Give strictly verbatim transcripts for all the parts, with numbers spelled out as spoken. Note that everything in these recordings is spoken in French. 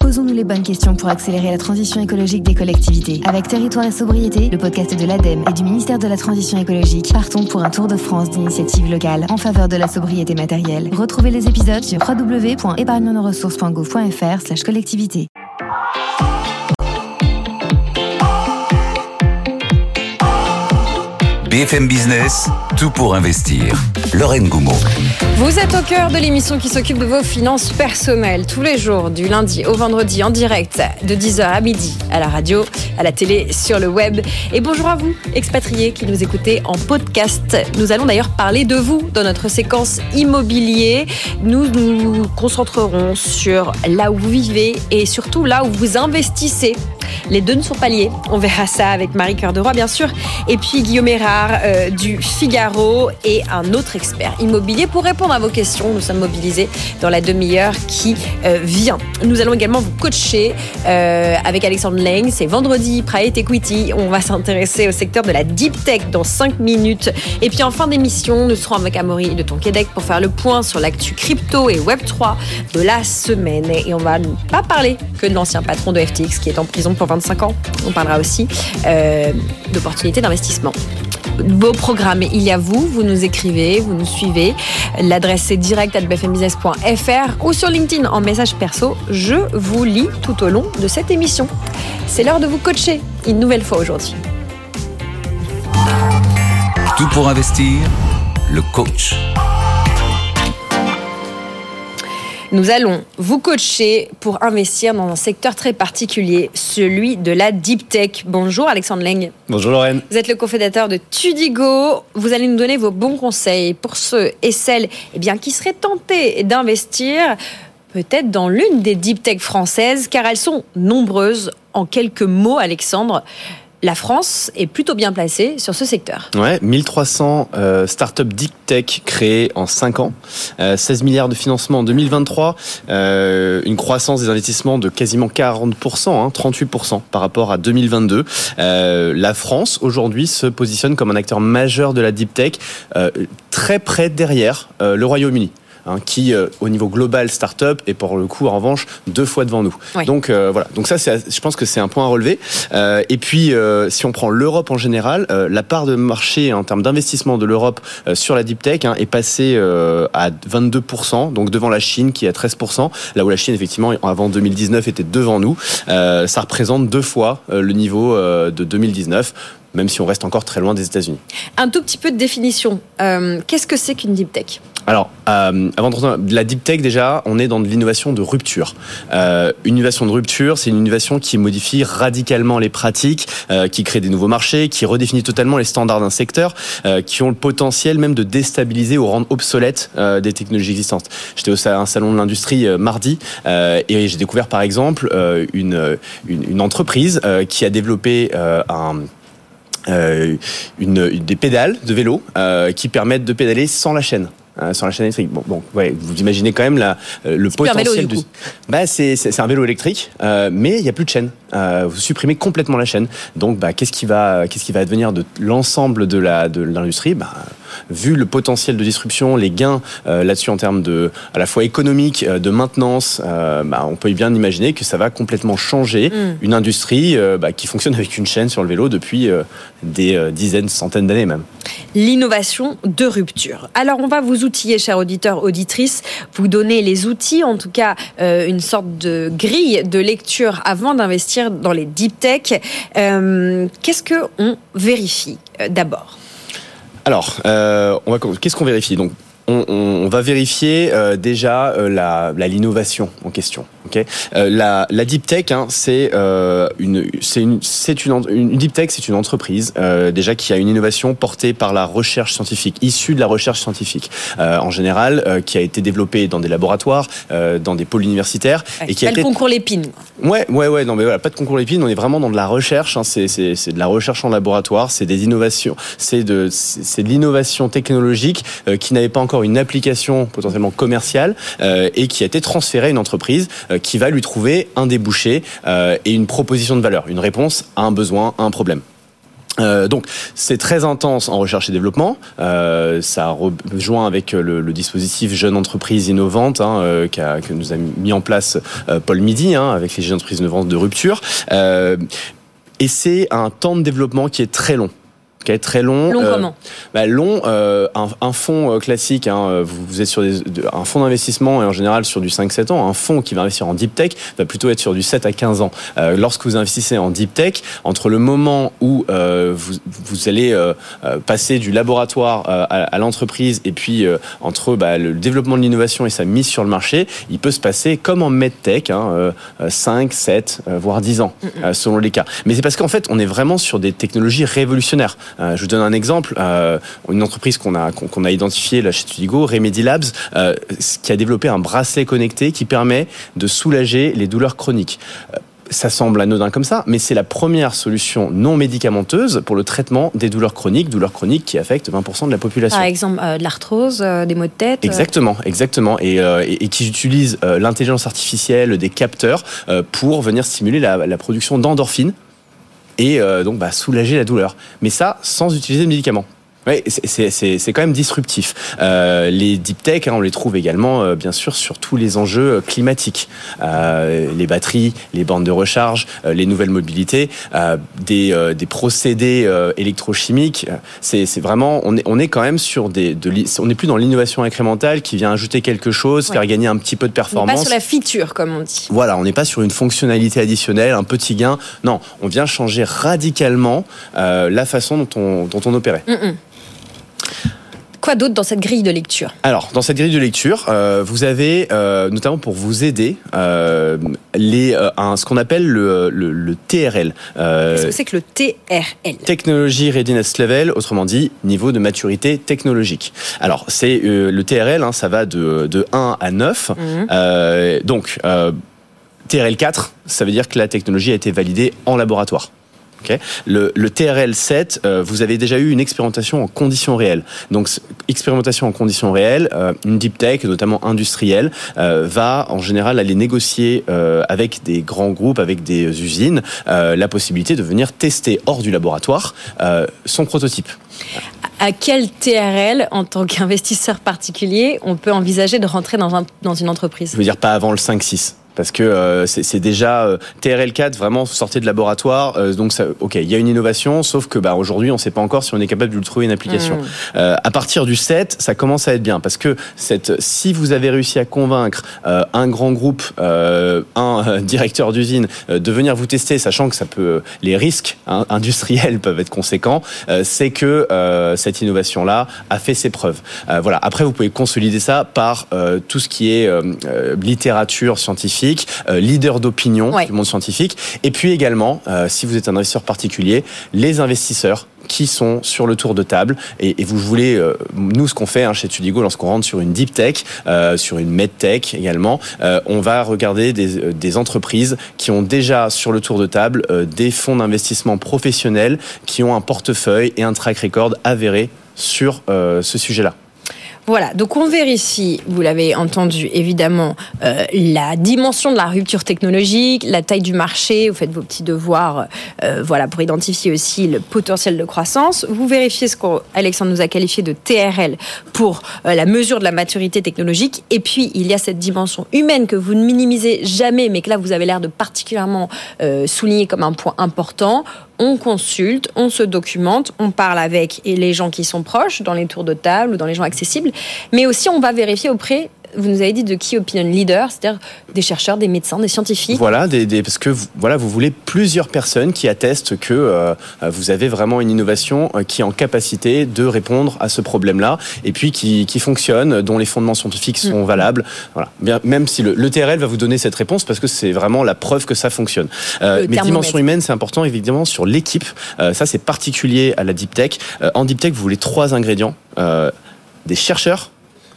Posons-nous les bonnes questions pour accélérer la transition écologique des collectivités. Avec Territoire et Sobriété, le podcast de l'ADEME et du ministère de la Transition écologique, partons pour un tour de France d'initiatives locales en faveur de la sobriété matérielle. Retrouvez les épisodes sur w w w point épargne nos ressources point gouv point f r slash collectivité. B F M Business, tout pour investir. Lorraine Goumeau. Vous êtes au cœur de l'émission qui s'occupe de vos finances personnelles tous les jours, du lundi au vendredi en direct, de dix heures à midi, à la radio, à la télé, sur le web. Et bonjour à vous, expatriés qui nous écoutez en podcast. Nous allons d'ailleurs parler de vous dans notre séquence immobilier. Nous nous concentrerons sur là où vous vivez et surtout là où vous investissez. Les deux ne sont pas liés. On verra ça avec Marie Cœur de Roy, bien sûr. Et puis Guillaume Erard euh, du Figaro et un autre expert immobilier pour répondre à vos questions. Nous sommes mobilisés dans la demi-heure qui euh, vient. Nous allons également vous coacher euh, avec Alexandre Leng. C'est vendredi, Private Equity. On va s'intéresser au secteur de la Deep Tech dans cinq minutes. Et puis en fin d'émission, nous serons avec Amaury de Tonquédec pour faire le point sur l'actu crypto et web trois de la semaine. Et on va ne pas parler que de l'ancien patron de F T X qui est en prison pour vingt-cinq ans. On parlera aussi euh, d'opportunités d'investissement. Beau programme, il y a vous, vous nous écrivez, vous nous suivez. L'adresse est direct arobase b f m business point f r ou sur LinkedIn en message perso. Je vous lis tout au long de cette émission. C'est l'heure de vous coacher une nouvelle fois aujourd'hui. Tout pour investir, le coach. Nous allons vous coacher pour investir dans un secteur très particulier, celui de la Deep Tech. Bonjour Alexandre Leng. Bonjour Lorraine. Vous êtes le cofondateur de Tudigo. Vous allez nous donner vos bons conseils pour ceux et celles eh bien, qui seraient tentés d'investir peut-être dans l'une des Deep Tech françaises, car elles sont nombreuses. En quelques mots, Alexandre, la France est plutôt bien placée sur ce secteur. Ouais, mille trois cents euh, startups Deep Tech créées en cinq ans, euh, seize milliards de financement en deux mille vingt-trois, euh, une croissance des investissements de quasiment quarante pour cent, hein, trente-huit pour cent par rapport à deux mille vingt-deux. Euh, la France, aujourd'hui, se positionne comme un acteur majeur de la Deep Tech, euh, très près derrière euh, le Royaume-Uni. Hein, qui, euh, au niveau global, start-up, est pour le coup, en revanche, deux fois devant nous. Oui. Donc, euh, voilà. Donc ça, c'est, je pense que c'est un point à relever. Euh, et puis, euh, si on prend l'Europe en général, euh, la part de marché en termes d'investissement de l'Europe euh, sur la Deep Tech hein, est passée euh, à vingt-deux pour cent, donc devant la Chine qui est à treize pour cent, là où la Chine, effectivement, avant deux mille dix-neuf, était devant nous. Euh, ça représente deux fois euh, le niveau euh, de deux mille dix-neuf, même si on reste encore très loin des États-Unis. Un tout petit peu de définition. Euh, qu'est-ce que c'est qu'une Deep Tech ? Alors, euh, avant de rentrer dans la Deep Tech, déjà, on est dans de l'innovation de rupture. Euh, une innovation de rupture, c'est une innovation qui modifie radicalement les pratiques, euh, qui crée des nouveaux marchés, qui redéfinit totalement les standards d'un secteur, euh, qui ont le potentiel même de déstabiliser ou rendre obsolètes euh, des technologies existantes. J'étais au un salon de l'industrie euh, mardi euh, et j'ai découvert par exemple euh, une, une, une entreprise euh, qui a développé euh, un... Euh, une, une, des pédales de vélo euh, qui permettent de pédaler sans la chaîne. Euh, sur la chaîne électrique. Bon, bon, ouais, vous imaginez quand même la, euh, le c'est potentiel. Plus un vélo, du... du coup. Bah, c'est, c'est, c'est un vélo électrique, euh, mais il n'y a plus de chaîne. Euh, vous supprimez complètement la chaîne. Donc, bah, qu'est-ce qui va, qu'est-ce qui va advenir de l'ensemble de la de l'industrie ? Bah, vu le potentiel de disruption, les gains euh, là-dessus en termes de, à la fois économique, euh, de maintenance, euh, bah, on peut bien imaginer que ça va complètement changer mmh. une industrie euh, bah, qui fonctionne avec une chaîne sur le vélo depuis euh, des euh, dizaines, centaines d'années même. L'innovation de rupture. Alors, on va vous outiller, chers auditeurs, auditrices, vous donner les outils, en tout cas euh, une sorte de grille de lecture avant d'investir dans les Deep Tech. Euh, qu'est-ce qu'on vérifie euh, d'abord ? Alors, euh, on va, qu'est-ce qu'on vérifie ? Donc, on, on, on va vérifier euh, déjà euh, la, la l'innovation en question. Okay, euh, la, la Deep Tech, hein, c'est euh, une, c'est une, c'est une, une Deep Tech, c'est une entreprise euh, déjà qui a une innovation portée par la recherche scientifique, issue de la recherche scientifique, euh, en général, euh, qui a été développée dans des laboratoires, euh, dans des pôles universitaires, ouais, et qui pas a le été... concours Lépine. Ouais, ouais, ouais, non, mais voilà, pas de concours Lépine. On est vraiment dans de la recherche. Hein, c'est, c'est, c'est de la recherche en laboratoire, c'est des innovations, c'est de, c'est de l'innovation technologique euh, qui n'avait pas encore une application potentiellement commerciale euh, et qui a été transférée à une entreprise euh, qui va lui trouver un débouché euh, et une proposition de valeur, une réponse à un besoin, à un problème. Euh, donc c'est très intense en recherche et développement. Euh, ça rejoint avec le, le dispositif Jeune Entreprise Innovante hein, euh, qu'a, que nous a mis en place euh, Paul Midi hein, avec les Jeunes Entreprises Innovantes de rupture. Euh, et c'est un temps de développement qui est très long. Okay, très long. Long euh, comment bah, Long, euh, un, un fonds euh, classique, hein, vous, vous êtes sur des, de, un fonds d'investissement et en général sur du cinq à sept ans. Un fonds qui va investir en deep tech va plutôt être sur du sept à quinze ans. Euh, lorsque vous investissez en deep tech, entre le moment où euh, vous, vous allez euh, passer du laboratoire euh, à, à l'entreprise et puis euh, entre bah, le développement de l'innovation et sa mise sur le marché, il peut se passer comme en medtech, hein, euh, cinq, sept, euh, voire dix ans, euh, selon les cas. Mais c'est parce qu'en fait, on est vraiment sur des technologies révolutionnaires. Euh, je vous donne un exemple, euh, une entreprise qu'on a qu'on, qu'on a identifiée là chez Studigo, Remedy Labs, euh, qui a développé un bracelet connecté qui permet de soulager les douleurs chroniques. Euh, Ça semble anodin comme ça, mais c'est la première solution non médicamenteuse pour le traitement des douleurs chroniques, douleurs chroniques qui affectent vingt pour cent de la population. Par exemple, euh, de l'arthrose, euh, des maux de tête. Exactement, exactement, et, euh, et, et qui utilisent euh, l'intelligence artificielle, des capteurs euh, pour venir stimuler la, la production d'endorphines et euh, donc bah, soulager la douleur. Mais ça, sans utiliser de médicaments. Oui, c'est, c'est, c'est quand même disruptif. Euh, les deep tech, hein, on les trouve également, euh, bien sûr, sur tous les enjeux climatiques. Euh, les batteries, les bornes de recharge, euh, les nouvelles mobilités, euh, des, euh, des procédés euh, électrochimiques. C'est, c'est vraiment, on est, on est quand même sur des, de, on n'est plus dans l'innovation incrémentale qui vient ajouter quelque chose, ouais. faire gagner un petit peu de performance. On n'est pas sur la feature, comme on dit. Voilà, on n'est pas sur une fonctionnalité additionnelle, un petit gain. Non, on vient changer radicalement euh, la façon dont on, dont on opérait. Mm-mm. Quoi d'autre dans cette grille de lecture ? Alors, dans cette grille de lecture, euh, vous avez, euh, notamment pour vous aider, euh, les, euh, un, ce qu'on appelle le, le, le T R L. Euh, Qu'est-ce que c'est que le T R L ? Technology Readiness Level, autrement dit, niveau de maturité technologique. Alors, c'est euh, le T R L, hein, ça va de, de un à neuf. Mmh. Euh, donc, euh, T R L quatre, ça veut dire que la technologie a été validée en laboratoire. Okay. Le, le T R L sept, euh, vous avez déjà eu une expérimentation en conditions réelles. Donc, expérimentation en conditions réelles, euh, une deep tech, notamment industrielle, euh, va en général aller négocier euh, avec des grands groupes, avec des usines, euh, la possibilité de venir tester hors du laboratoire euh, son prototype. À quel T R L, en tant qu'investisseur particulier, on peut envisager de rentrer dans, un, dans une entreprise ? Je veux dire pas avant le cinq six. Parce que euh, c'est, c'est déjà euh, T R L quatre, vraiment sortez de laboratoire. Euh, donc, ça, ok, il y a une innovation, sauf que bah, aujourd'hui, on ne sait pas encore si on est capable de lui trouver une application. Mmh. Euh, à partir du sept, ça commence à être bien. Parce que cette, si vous avez réussi à convaincre euh, un grand groupe, euh, un euh, directeur d'usine, euh, de venir vous tester, sachant que ça peut, les risques hein, industriels peuvent être conséquents, euh, c'est que euh, cette innovation-là a fait ses preuves. Euh, voilà. Après, vous pouvez consolider ça par euh, tout ce qui est euh, euh, littérature scientifique, Euh, leader d'opinion ouais. du monde scientifique, et puis également, euh, si vous êtes un investisseur particulier, les investisseurs qui sont sur le tour de table, et, et vous voulez, euh, nous ce qu'on fait hein, chez Studigo, lorsqu'on rentre sur une deep tech, euh, sur une medtech également, euh, on va regarder des, euh, des entreprises qui ont déjà sur le tour de table euh, des fonds d'investissement professionnels qui ont un portefeuille et un track record avéré sur euh, ce sujet-là. Voilà, donc on vérifie, vous l'avez entendu évidemment, euh, la dimension de la rupture technologique, la taille du marché, vous faites vos petits devoirs euh, voilà, pour identifier aussi le potentiel de croissance. Vous vérifiez ce qu'Alexandre nous a qualifié de T R L pour euh, la mesure de la maturité technologique. Et puis, il y a cette dimension humaine que vous ne minimisez jamais, mais que là, vous avez l'air de particulièrement euh, souligner comme un point important. On consulte, on se documente, on parle avec les gens qui sont proches, dans les tours de table ou dans les gens accessibles, mais aussi on va vérifier auprès, vous nous avez dit de key opinion leaders, c'est-à-dire des chercheurs, des médecins, des scientifiques. Voilà, des, des, parce que vous, voilà, vous voulez plusieurs personnes qui attestent que euh, vous avez vraiment une innovation qui est en capacité de répondre à ce problème-là, et puis qui, qui fonctionne, dont les fondements scientifiques sont mmh. valables. Voilà. Bien, même si le, le T R L va vous donner cette réponse, parce que c'est vraiment la preuve que ça fonctionne. Euh, mais dimension humaine, c'est important évidemment sur l'équipe. Euh, ça, c'est particulier à la deep tech. Euh, en deep tech, vous voulez trois ingrédients euh, des chercheurs,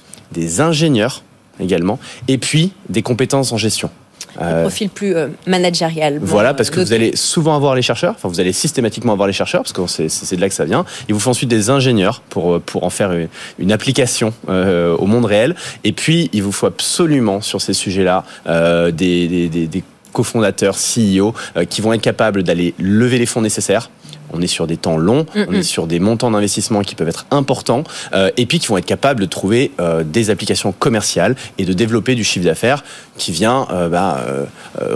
des ingénieurs également, et puis des compétences en gestion. Un profil plus euh, managérial. Voilà, parce que vous allez souvent avoir les chercheurs, enfin vous allez systématiquement avoir les chercheurs, parce que c'est, c'est de là que ça vient. Il vous faut ensuite des ingénieurs pour, pour en faire une, une application euh, au monde réel. Et puis, il vous faut absolument, sur ces sujets-là, euh, des, des, des, des cofondateurs, C E O, euh, qui vont être capables d'aller lever les fonds nécessaires, On est sur des temps longs, mm-hmm. on est sur des montants d'investissement qui peuvent être importants euh, et puis qui vont être capables de trouver euh, des applications commerciales et de développer du chiffre d'affaires qui vient euh, bah, euh, euh,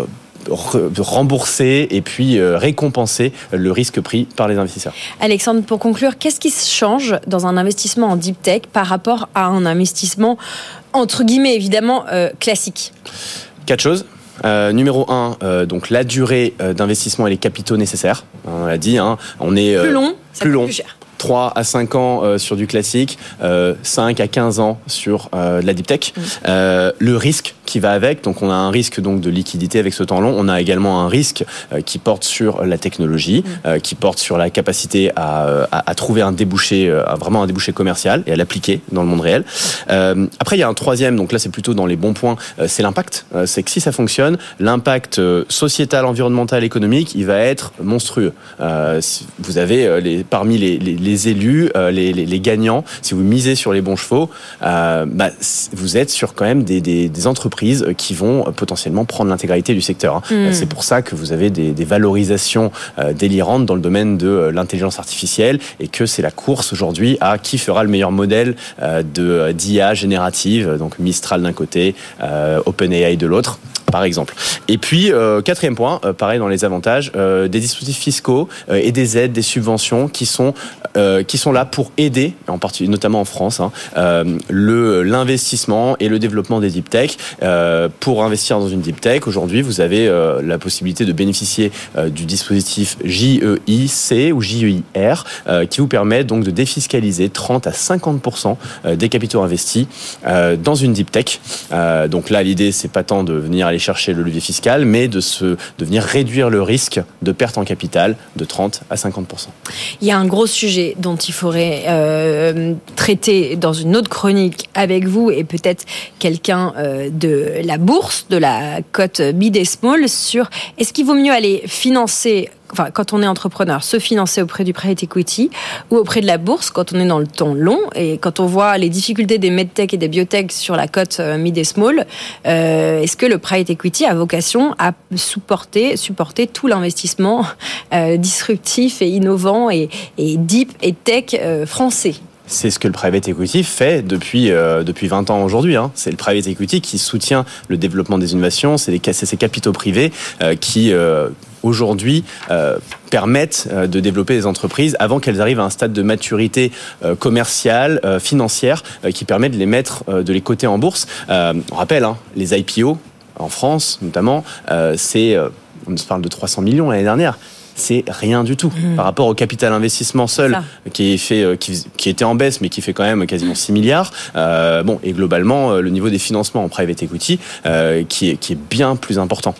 rembourser et puis euh, récompenser le risque pris par les investisseurs. Alexandre, pour conclure, qu'est-ce qui change dans un investissement en deep tech par rapport à un investissement, entre guillemets, évidemment, euh, classique ? Quatre choses. Euh, numéro un, euh, donc la durée euh, d'investissement et les capitaux nécessaires. On l'a dit, hein, on est... Euh, plus long, ça plus coûte long. plus cher. trois à cinq ans euh, sur du classique, euh, cinq à quinze ans sur euh, de la deep tech. Mmh. Euh, le risque qui va avec, donc on a un risque donc de liquidité avec ce temps long, on a également un risque euh, qui porte sur la technologie, mmh. euh, qui porte sur la capacité à, à, à trouver un débouché, euh, vraiment un débouché commercial et à l'appliquer dans le monde réel. Euh, après il y a un troisième, donc là c'est plutôt dans les bons points, euh, c'est l'impact. Euh, c'est que si ça fonctionne, l'impact euh, sociétal, environnemental, économique, il va être monstrueux. Euh, vous avez euh, les, parmi les, les, les élus, euh, les, les, les gagnants, si vous misez sur les bons chevaux, euh, bah, vous êtes sur quand même des, des, des entreprises qui vont potentiellement prendre l'intégralité du secteur. Mmh. C'est pour ça que vous avez des, des valorisations euh, délirantes dans le domaine de euh, l'intelligence artificielle et que c'est la course aujourd'hui à qui fera le meilleur modèle euh, de, d'I A générative, donc Mistral d'un côté, euh, OpenAI de l'autre, par exemple. Et puis, euh, quatrième point, euh, pareil dans les avantages, euh, des dispositifs fiscaux euh, et des aides, des subventions qui sont, euh, qui sont là pour aider, en particulier, notamment en France, hein, euh, le, l'investissement et le développement des deep tech. Euh, pour investir dans une deep tech, aujourd'hui, vous avez euh, la possibilité de bénéficier euh, du dispositif J E I C ou J E I R euh, qui vous permet donc de défiscaliser trente à cinquante pour cent des capitaux investis euh, dans une deep tech. Euh, donc là, l'idée, c'est pas tant de venir aller chercher le levier fiscal, mais de, se, de venir réduire le risque de perte en capital de trente à cinquante pour cent. Il y a un gros sujet dont il faudrait euh, traiter dans une autre chronique avec vous et peut-être quelqu'un euh, de la bourse, de la cote mid et small, sur est-ce qu'il vaut mieux aller financer, enfin, quand on est entrepreneur, se financer auprès du private equity ou auprès de la bourse quand on est dans le temps long. Et quand on voit les difficultés des medtech et des biotech sur la cote mid et small, euh, est-ce que le private equity a vocation à supporter, supporter tout l'investissement euh, disruptif et innovant et, et deep et tech euh, français ? C'est ce que le private equity fait depuis, euh, depuis vingt ans aujourd'hui. Hein. C'est le private equity qui soutient le développement des innovations, c'est, les, c'est ces capitaux privés euh, qui... Euh, aujourd'hui euh, permettent euh, de développer des entreprises avant qu'elles arrivent à un stade de maturité euh, commerciale, euh, financière, euh, qui permet de les mettre, euh, de les coter en bourse. Euh, on rappelle, hein, les I P O en France notamment, euh, c'est, euh, on se parle de trois cents millions l'année dernière. C'est rien du tout mmh. par rapport au capital investissement seul qui est fait, qui, qui était en baisse mais qui fait quand même quasiment six milliards. Euh, bon, et globalement le niveau des financements en private equity euh, qui est qui est bien plus important.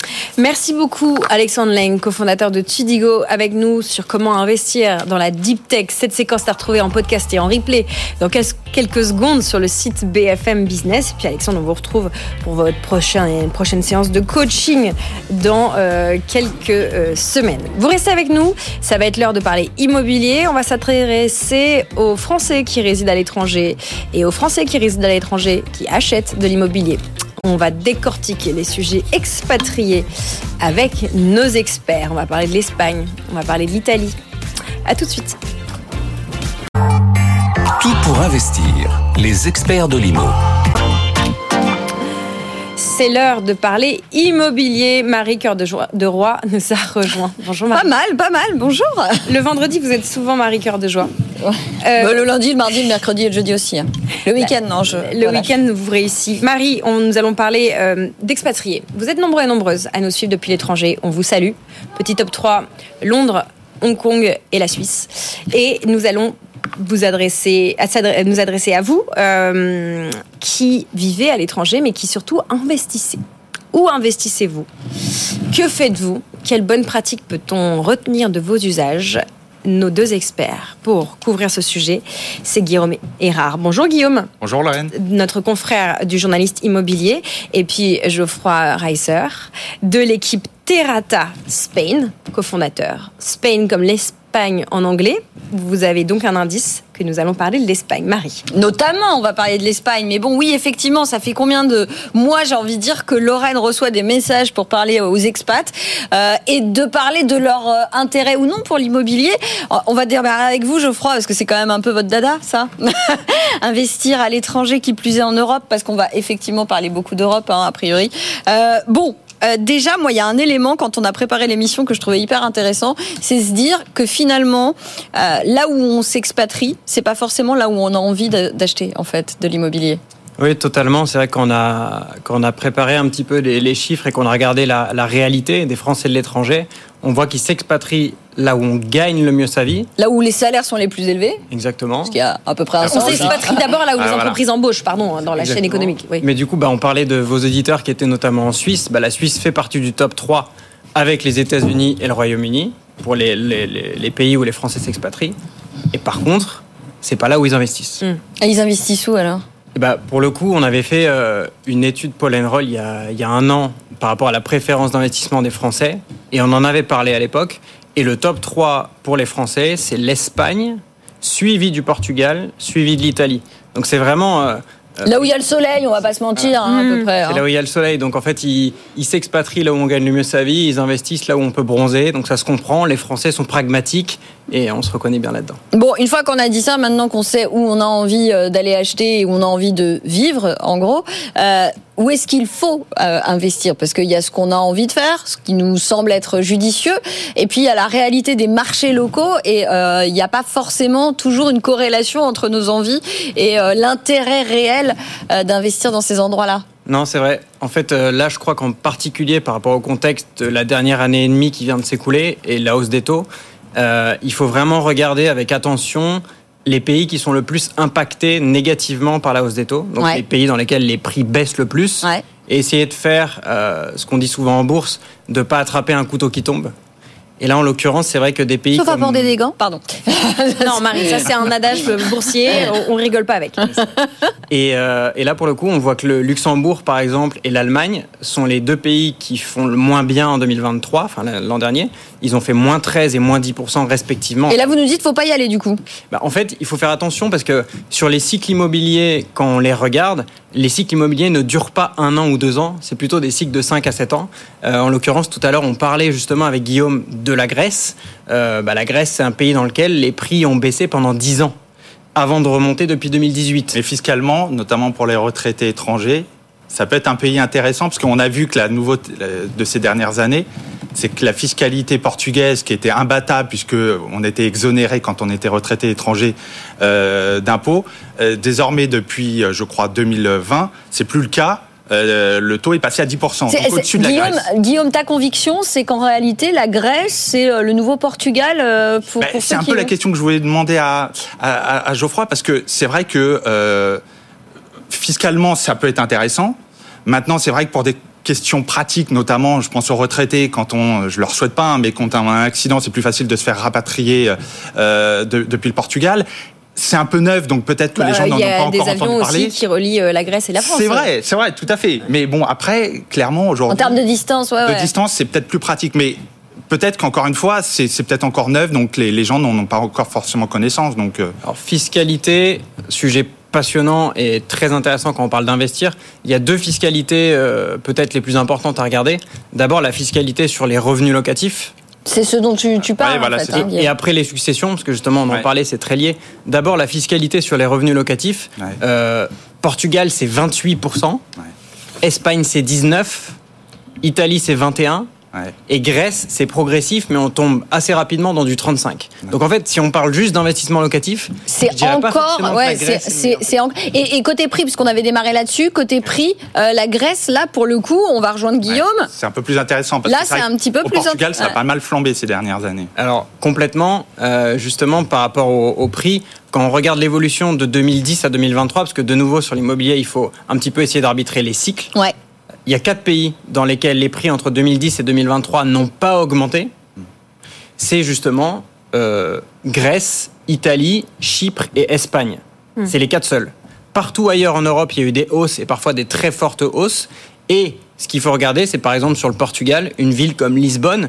Merci beaucoup Alexandre Leng, cofondateur de Tudigo, avec nous sur comment investir dans la deep tech. Cette séquence à retrouver en podcast et en replay dans quelques secondes sur le site B F M Business. Et puis Alexandre, on vous retrouve pour votre prochaine, prochaine séance de coaching dans euh, quelques euh, semaines. Vous restez avec nous, ça va être l'heure de parler immobilier. On va s'intéresser aux Français qui résident à l'étranger et aux Français qui résident à l'étranger qui achètent de l'immobilier. On va décortiquer les sujets expatriés avec nos experts. On va parler de l'Espagne, on va parler de l'Italie. À tout de suite. Tout pour investir. Les experts de l'I M O. C'est l'heure de parler immobilier. Marie Cœur de, Joie, de Roy nous a rejoint. Bonjour Marie. Pas mal, pas mal, bonjour. Le vendredi, vous êtes souvent Marie Cœur de Joie. Ouais. Euh, bah, le lundi, le mardi, le mercredi et le jeudi aussi. Hein. Le week-end, non. Je, le voilà. week-end, vous réussissez. Marie, on, nous allons parler euh, d'expatriés. Vous êtes nombreux et nombreuses à nous suivre depuis l'étranger. On vous salue. Petit top trois, Londres, Hong Kong et la Suisse. Et nous allons vous adresser, à, nous adresser à vous euh, qui vivez à l'étranger, mais qui surtout investissez. Où investissez-vous ? Que faites-vous ? Quelle bonne pratique peut-on retenir de vos usages ? Nos deux experts pour couvrir ce sujet, c'est Guillaume Erard. Bonjour Guillaume. Bonjour Lorraine. Notre confrère du journaliste immobilier. Et puis Geoffroy Reiser de l'équipe Terrata Spain, cofondateur. Spain comme l'Espagne en anglais. Vous avez donc un indice que nous allons parler de l'Espagne. Marie. Notamment, on va parler de l'Espagne. Mais bon, oui, effectivement, ça fait combien de mois, j'ai envie de dire, que Lorraine reçoit des messages pour parler aux expats euh, et de parler de leur euh, intérêt ou non pour l'immobilier. On va démarrer avec vous, Geoffroy, parce que c'est quand même un peu votre dada, ça. Investir à l'étranger, qui plus est en Europe, parce qu'on va effectivement parler beaucoup d'Europe, hein, a priori. Euh, bon. Euh, déjà, moi, il y a un élément quand on a préparé l'émission que je trouvais hyper intéressant, c'est se dire que finalement, euh, là où on s'expatrie, c'est pas forcément là où on a envie d'acheter en fait de l'immobilier. Oui, totalement. C'est vrai qu'on a qu'on a préparé un petit peu les, les chiffres et qu'on a regardé la, la réalité des Français de l'étranger. On voit qu'ils s'expatrient là où on gagne le mieux sa vie. Là où les salaires sont les plus élevés. Exactement. Parce qu'il y a à peu près un sens. On s'expatrie d'abord là où ah, les voilà. entreprises embauchent, pardon, dans la Exactement. chaîne économique. Oui. Mais du coup, bah, on parlait de vos auditeurs qui étaient notamment en Suisse. Bah, la Suisse fait partie du top trois avec les États-Unis et le Royaume-Uni pour les, les, les, les pays où les Français s'expatrient. Et par contre, c'est pas là où ils investissent. Mmh. Et ils investissent où alors ? Et bah, pour le coup, on avait fait euh, une étude Paul and Roll il y, a, il y a un an par rapport à la préférence d'investissement des Français. Et on en avait parlé à l'époque. Et le top trois pour les Français, c'est l'Espagne, suivi du Portugal, suivi de l'Italie. Donc c'est vraiment... Euh, là où il y a le soleil, on va pas se mentir, hein, mmh. à peu près. Hein. C'est là où il y a le soleil. Donc en fait, ils, ils s'expatrient là où on gagne le mieux sa vie, ils investissent là où on peut bronzer. Donc ça se comprend, les Français sont pragmatiques et on se reconnaît bien là-dedans. Bon, une fois qu'on a dit ça, maintenant qu'on sait où on a envie d'aller acheter et où on a envie de vivre, en gros, euh, où est-ce qu'il faut euh, investir ? Parce qu'il y a ce qu'on a envie de faire, ce qui nous semble être judicieux, et puis il y a la réalité des marchés locaux, et euh, il n'y a pas forcément toujours une corrélation entre nos envies et euh, l'intérêt réel euh, d'investir dans ces endroits-là. Non, c'est vrai. En fait, euh, là, je crois qu'en particulier par rapport au contexte de la dernière année et demie qui vient de s'écouler et la hausse des taux, euh, il faut vraiment regarder avec attention les pays qui sont le plus impactés négativement par la hausse des taux, donc ouais. les pays dans lesquels les prix baissent le plus, ouais. et essayer de faire euh, ce qu'on dit souvent en bourse, de ne pas attraper un couteau qui tombe. Et là, en l'occurrence, c'est vrai que des pays Sauf comme... à porter des gants, pardon. Non, Marie, ça c'est un adage boursier, on, on rigole pas avec. Et, euh, et là, pour le coup, on voit que le Luxembourg, par exemple, et l'Allemagne sont les deux pays qui font le moins bien en deux mille vingt-trois, enfin l'an dernier. Ils ont fait moins treize et moins dix pour cent respectivement. Et là, vous nous dites, faut pas y aller du coup. Bah, en fait, il faut faire attention parce que sur les cycles immobiliers, quand on les regarde, les cycles immobiliers ne durent pas un an ou deux ans, c'est plutôt des cycles de cinq à sept ans. Euh, en l'occurrence, tout à l'heure, on parlait justement avec Guillaume de la Grèce. Euh, bah, la Grèce, c'est un pays dans lequel les prix ont baissé pendant dix ans, avant de remonter depuis deux mille dix-huit. Mais fiscalement, notamment pour les retraités étrangers, ça peut être un pays intéressant, parce qu'on a vu que la nouveauté de ces dernières années, c'est que la fiscalité portugaise, qui était imbattable, puisqu'on était exonéré quand on était retraité étranger euh, d'impôts, euh, désormais depuis, je crois, deux mille vingt, c'est plus le cas. Euh, le taux est passé à dix pour cent, donc au-dessus de la Guillaume, Grèce. Guillaume, ta conviction, c'est qu'en réalité, la Grèce, c'est le nouveau Portugal euh, pour, ben, pour c'est un peu la question que je voulais demander à, à, à Geoffroy, parce que c'est vrai que euh, fiscalement, ça peut être intéressant. Maintenant, c'est vrai que pour des questions pratiques, notamment, je pense aux retraités, quand on, je leur souhaite pas, hein, mais quand on a un accident, c'est plus facile de se faire rapatrier euh, de, depuis le Portugal. C'est un peu neuf, donc peut-être que bah, les gens n'en ont pas encore entendu parler. Il y a des avions aussi qui relient la Grèce et la France. C'est vrai, c'est vrai, tout à fait. Mais bon, après, clairement, aujourd'hui... En termes de distance, ouais, De ouais. distance, c'est peut-être plus pratique, mais... Peut-être qu'encore une fois, c'est, c'est peut-être encore neuf, donc les, les gens n'en ont pas encore forcément connaissance. Donc, euh... Alors, fiscalité, sujet passionnant et très intéressant quand on parle d'investir. Il y a deux fiscalités euh, peut-être les plus importantes à regarder. D'abord, la fiscalité sur les revenus locatifs. C'est ce dont tu, tu parles, ouais, voilà, en fait. Hein, et, et après les successions, parce que justement, on en ouais. parlait, c'est très lié. D'abord, la fiscalité sur les revenus locatifs. Ouais. Euh, Portugal, c'est vingt-huit pour cent. Ouais. Espagne, c'est dix-neuf pour cent. Italie, c'est vingt et un pour cent. Ouais. Et Grèce, c'est progressif, mais on tombe assez rapidement dans du trente-cinq. Ouais. Donc en fait, si on parle juste d'investissement locatif, c'est encore, ouais, c'est, c'est, c'est en... et, et côté prix, puisqu'on avait démarré là-dessus, côté prix, euh, la Grèce, là, pour le coup, on va rejoindre Guillaume. Ouais, c'est un peu plus intéressant. Parce là, que c'est, c'est un petit peu au plus. Au Portugal, int... ça a pas mal flambé ces dernières années. Alors complètement, euh, justement, par rapport au, au prix. Quand on regarde l'évolution de deux mille dix à deux mille vingt-trois, parce que de nouveau sur l'immobilier, il faut un petit peu essayer d'arbitrer les cycles. Ouais. Il y a quatre pays dans lesquels les prix entre deux mille dix et deux mille vingt-trois n'ont pas augmenté. C'est justement euh, Grèce, Italie, Chypre et Espagne. Mmh. C'est les quatre seuls. Partout ailleurs en Europe, il y a eu des hausses et parfois des très fortes hausses. Et ce qu'il faut regarder, c'est par exemple sur le Portugal, une ville comme Lisbonne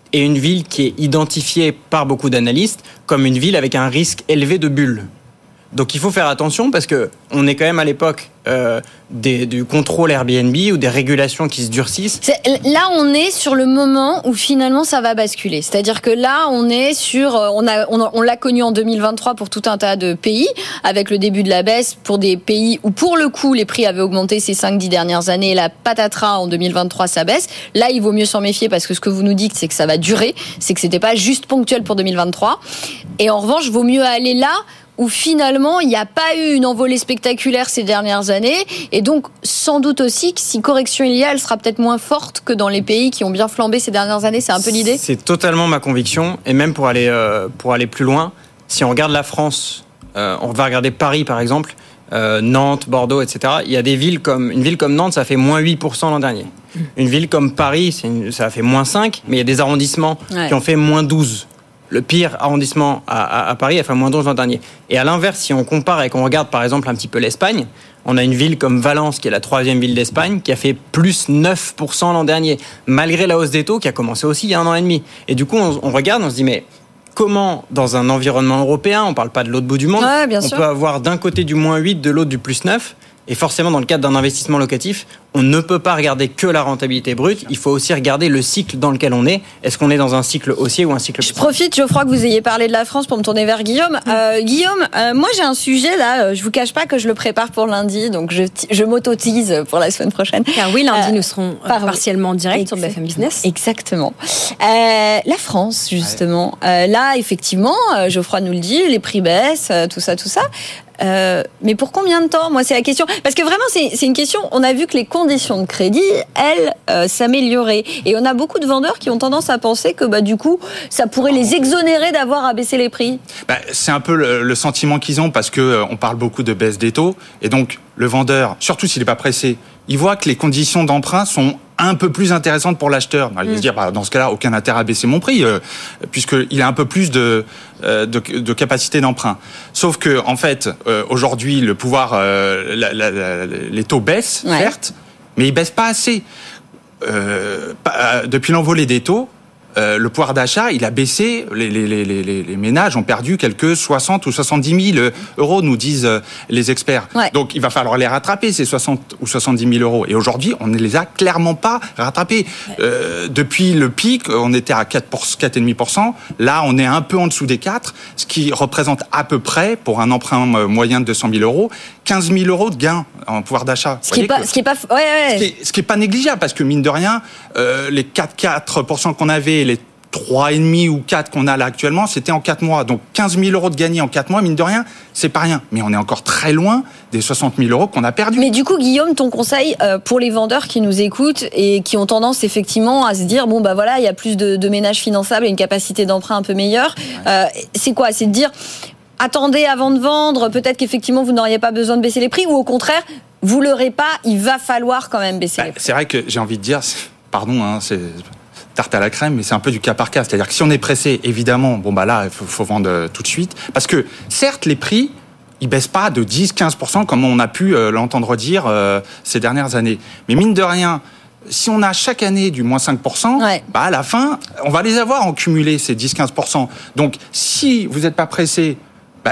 et une ville qui est identifiée par beaucoup d'analystes comme une ville avec un risque élevé de bulle. Donc il faut faire attention parce que on est quand même à l'époque euh, des, du contrôle Airbnb ou des régulations qui se durcissent. C'est, là, on est sur le moment où finalement ça va basculer. C'est-à-dire que là, on est sur, on a, on, a, on l'a connu en deux mille vingt-trois pour tout un tas de pays, avec le début de la baisse pour des pays où pour le coup les prix avaient augmenté ces cinq dix dernières années. Et la patatras en deux mille vingt-trois, ça baisse. Là, il vaut mieux s'en méfier parce que ce que vous nous dites, c'est que ça va durer, c'est que c'était pas juste ponctuel pour deux mille vingt-trois. Et en revanche, vaut mieux aller là où finalement il n'y a pas eu une envolée spectaculaire ces dernières années, et donc sans doute aussi que si correction il y a, elle sera peut-être moins forte que dans les pays qui ont bien flambé ces dernières années. C'est un peu l'idée ? C'est totalement ma conviction, et même pour aller, euh, pour aller plus loin, si on regarde la France, euh, on va regarder Paris par exemple, euh, Nantes, Bordeaux, et cetera. Il y a des villes comme, une ville comme Nantes, ça fait moins huit pour cent l'an dernier. Une ville comme Paris, c'est une, ça a fait moins cinq, mais il y a des arrondissements ouais. qui ont fait moins douze. Le pire arrondissement à, à, à Paris a fait moins douze l'an dernier. Et à l'inverse, si on compare et qu'on regarde par exemple un petit peu l'Espagne, on a une ville comme Valence, qui est la troisième ville d'Espagne, qui a fait plus neuf pour cent l'an dernier, malgré la hausse des taux qui a commencé aussi il y a un an et demi. Et du coup, on, on regarde, on se dit, mais comment, dans un environnement européen, on ne parle pas de l'autre bout du monde, ouais, bien on sûr. peut avoir d'un côté du moins huit, de l'autre du plus neuf. Et forcément, dans le cadre d'un investissement locatif, on ne peut pas regarder que la rentabilité brute. Il faut aussi regarder le cycle dans lequel on est. Est-ce qu'on est dans un cycle haussier ou un cycle baissier ? Je profite, Geoffroy, que vous ayez parlé de la France pour me tourner vers Guillaume. Euh, Guillaume, euh, moi j'ai un sujet là. Je vous cache pas que je le prépare pour lundi, donc je, je m'auto-tease pour la semaine prochaine. Car oui, lundi euh, nous serons par partiellement en direct exact. sur B F M Business. Exactement. Euh, la France, justement. Ouais. Euh, là, effectivement, Geoffroy nous le dit, les prix baissent, tout ça, tout ça. Euh, mais pour combien de temps ? Moi, c'est la question. Parce que vraiment, c'est, c'est une question. On a vu que les conditions de crédit, elles, euh, s'amélioraient. Et on a beaucoup de vendeurs qui ont tendance à penser que, bah, du coup, ça pourrait les exonérer d'avoir à baisser les prix. Bah, c'est un peu le, le sentiment qu'ils ont parce que euh, on parle beaucoup de baisse des taux. Et donc, le vendeur, surtout s'il n'est pas pressé, il voit que les conditions d'emprunt sont un peu plus intéressantes pour l'acheteur. Il va se dire, bah, dans ce cas-là, aucun intérêt à baisser mon prix, euh, puisqu'il a un peu plus de, euh, de, de capacité d'emprunt. Sauf que, en fait, euh, aujourd'hui, le pouvoir, euh, la, la, la, les taux baissent, ouais. certes, mais ils baissent pas assez. Euh, pas, depuis l'envolée des taux, euh, le pouvoir d'achat, il a baissé. Les, les, les, les, les ménages ont perdu quelques soixante ou soixante-dix mille euros, nous disent les experts. Ouais. Donc, il va falloir les rattraper, ces soixante ou soixante-dix mille euros. Et aujourd'hui, on ne les a clairement pas rattrapés. Ouais. Euh, depuis le pic, on était à quatre virgule cinq pour cent. Là, on est un peu en dessous des quatre, ce qui représente à peu près, pour un emprunt moyen de deux cent mille euros, quinze mille euros de gain en pouvoir d'achat. Ce qui est pas, ce qui est pas, ouais, ouais. Ce qui est, ce qui est pas négligeable, parce que mine de rien, euh, les quatre virgule quatre pour cent qu'on avait, les trois virgule cinq ou quatre qu'on a là actuellement, c'était en quatre mois. Donc quinze mille euros de gagné en quatre mois, mine de rien, c'est pas rien. Mais on est encore très loin des soixante mille euros qu'on a perdus. Mais du coup, Guillaume, ton conseil euh, pour les vendeurs qui nous écoutent et qui ont tendance effectivement à se dire, bon bah voilà, il y a plus de, de ménages finançables et une capacité d'emprunt un peu meilleure, ouais. euh, c'est quoi ? C'est de dire, attendez avant de vendre, peut-être qu'effectivement vous n'auriez pas besoin de baisser les prix, ou au contraire, vous l'aurez pas, il va falloir quand même baisser bah, les prix. C'est vrai que j'ai envie de dire, pardon, hein, c'est tarte à la crème, mais c'est un peu du cas par cas. C'est-à-dire que si on est pressé, évidemment, bon bah là, il faut, faut vendre tout de suite. Parce que certes, les prix, ils baissent pas de dix à quinze pour cent comme on a pu euh, l'entendre dire euh, ces dernières années. Mais mine de rien, si on a chaque année du moins cinq pour cent, ouais. bah à la fin, on va les avoir en cumulé, ces dix à quinze pour cent. Donc, si vous n'êtes pas pressé, bah,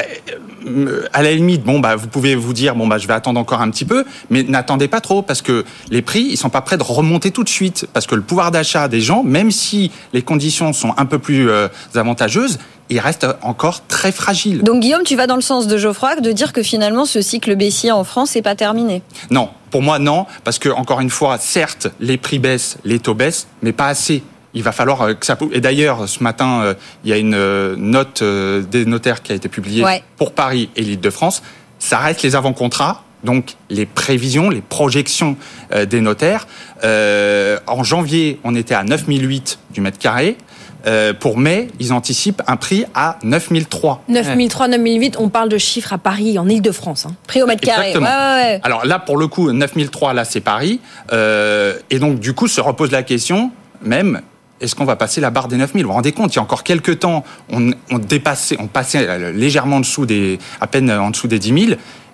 à la limite, bon, bah, vous pouvez vous dire, bon, bah, je vais attendre encore un petit peu, mais n'attendez pas trop, parce que les prix, ils sont pas prêts de remonter tout de suite, parce que le pouvoir d'achat des gens, même si les conditions sont un peu plus euh, avantageuses, il reste encore très fragile. Donc Guillaume, tu vas dans le sens de Geoffroy de dire que finalement ce cycle baissier en France n'est pas terminé. Non, pour moi non, parce que encore une fois, certes, les prix baissent, les taux baissent, mais pas assez. Il va falloir que ça... Et d'ailleurs, ce matin, euh, il y a une euh, note euh, des notaires qui a été publiée ouais. pour Paris et l'Île-de-France. Ça reste les avant-contrats, donc les prévisions, les projections euh, des notaires. Euh, en janvier, on était à neuf mille huit du mètre carré. Euh, pour mai, ils anticipent un prix à neuf mille trois. neuf mille trois, neuf mille huit, on parle de chiffres à Paris, en Île-de-France. Hein. Prix au mètre carré. Exactement. Ouais, ouais, ouais. Alors là, pour le coup, neuf mille trois, là, c'est Paris. Euh, et donc, du coup, se repose la question, même... Est-ce qu'on va passer la barre des neuf mille ? Vous vous rendez compte, il y a encore quelques temps, on, on dépassait, on passait légèrement en dessous des, à peine en dessous des dix mille.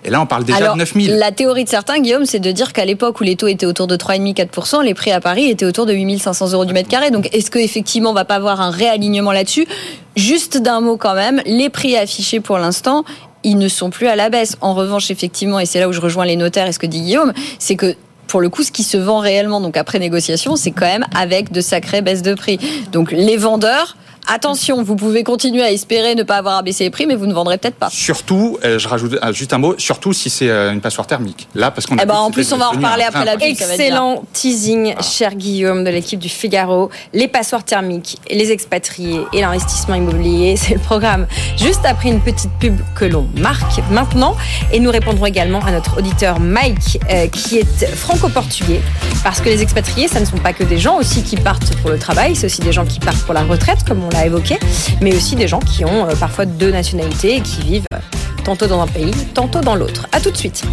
Et là, on parle déjà Alors, de neuf mille. La théorie de certains, Guillaume, c'est de dire qu'à l'époque où les taux étaient autour de trois virgule cinq à quatre pour cent, les prix à Paris étaient autour de huit mille cinq cents euros du mètre carré. Donc, est-ce qu'effectivement, on ne va pas avoir un réalignement là-dessus ? Juste d'un mot quand même, les prix affichés pour l'instant, ils ne sont plus à la baisse. En revanche, effectivement, et c'est là où je rejoins les notaires et ce que dit Guillaume, c'est que pour le coup, ce qui se vend réellement, donc après négociation, c'est quand même avec de sacrées baisses de prix. Donc, les vendeurs... Attention, vous pouvez continuer à espérer ne pas avoir abaissé les prix, mais vous ne vendrez peut-être pas. Surtout, euh, je rajoute euh, juste un mot, surtout si c'est euh, une passoire thermique. Là, parce qu'on a eh ben, en plus, plus, on va en reparler après la pub. Excellent teasing, ah. cher Guillaume de l'équipe du Figaro. Les passoires thermiques, les expatriés et l'investissement immobilier, c'est le programme. Juste après une petite pub que l'on marque maintenant. Et nous répondrons également à notre auditeur Mike, euh, qui est franco-portugais. Parce que les expatriés, ça ne sont pas que des gens aussi qui partent pour le travail, c'est aussi des gens qui partent pour la retraite, comme on l'a évoqué, mais aussi des gens qui ont euh, parfois deux nationalités et qui vivent euh, tantôt dans un pays, tantôt dans l'autre. À tout de suite.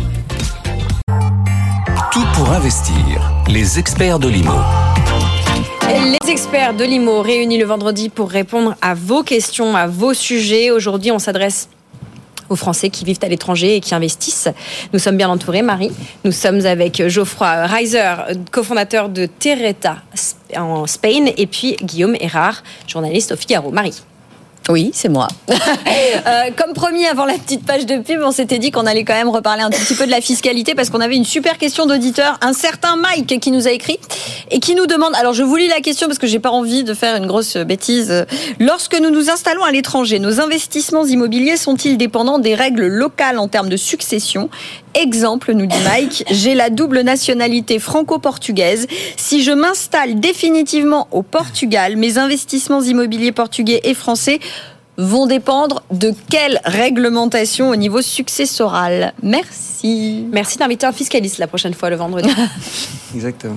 Tout pour investir. Les experts de l'I M O. Les experts de l'I M O réunis le vendredi pour répondre à vos questions, à vos sujets. Aujourd'hui, on s'adresse aux Français qui vivent à l'étranger et qui investissent. Nous sommes bien entourés, Marie. Nous sommes avec Geoffroy Reiser, cofondateur de Terreta en Spain, et puis Guillaume Erard, journaliste au Figaro. Marie. Oui, c'est moi. euh, comme promis, avant la petite page de pub, on s'était dit qu'on allait quand même reparler un tout petit peu de la fiscalité parce qu'on avait une super question d'auditeur, un certain Mike qui nous a écrit et qui nous demande, alors je vous lis la question parce que j'ai pas envie de faire une grosse bêtise. Lorsque nous nous installons à l'étranger, nos investissements immobiliers sont-ils dépendants des règles locales en termes de succession ? Exemple, nous dit Mike, j'ai la double nationalité franco-portugaise. Si je m'installe définitivement au Portugal, mes investissements immobiliers portugais et français vont dépendre de quelle réglementation au niveau successoral ? Merci. Merci d'inviter un fiscaliste la prochaine fois, le vendredi. Exactement.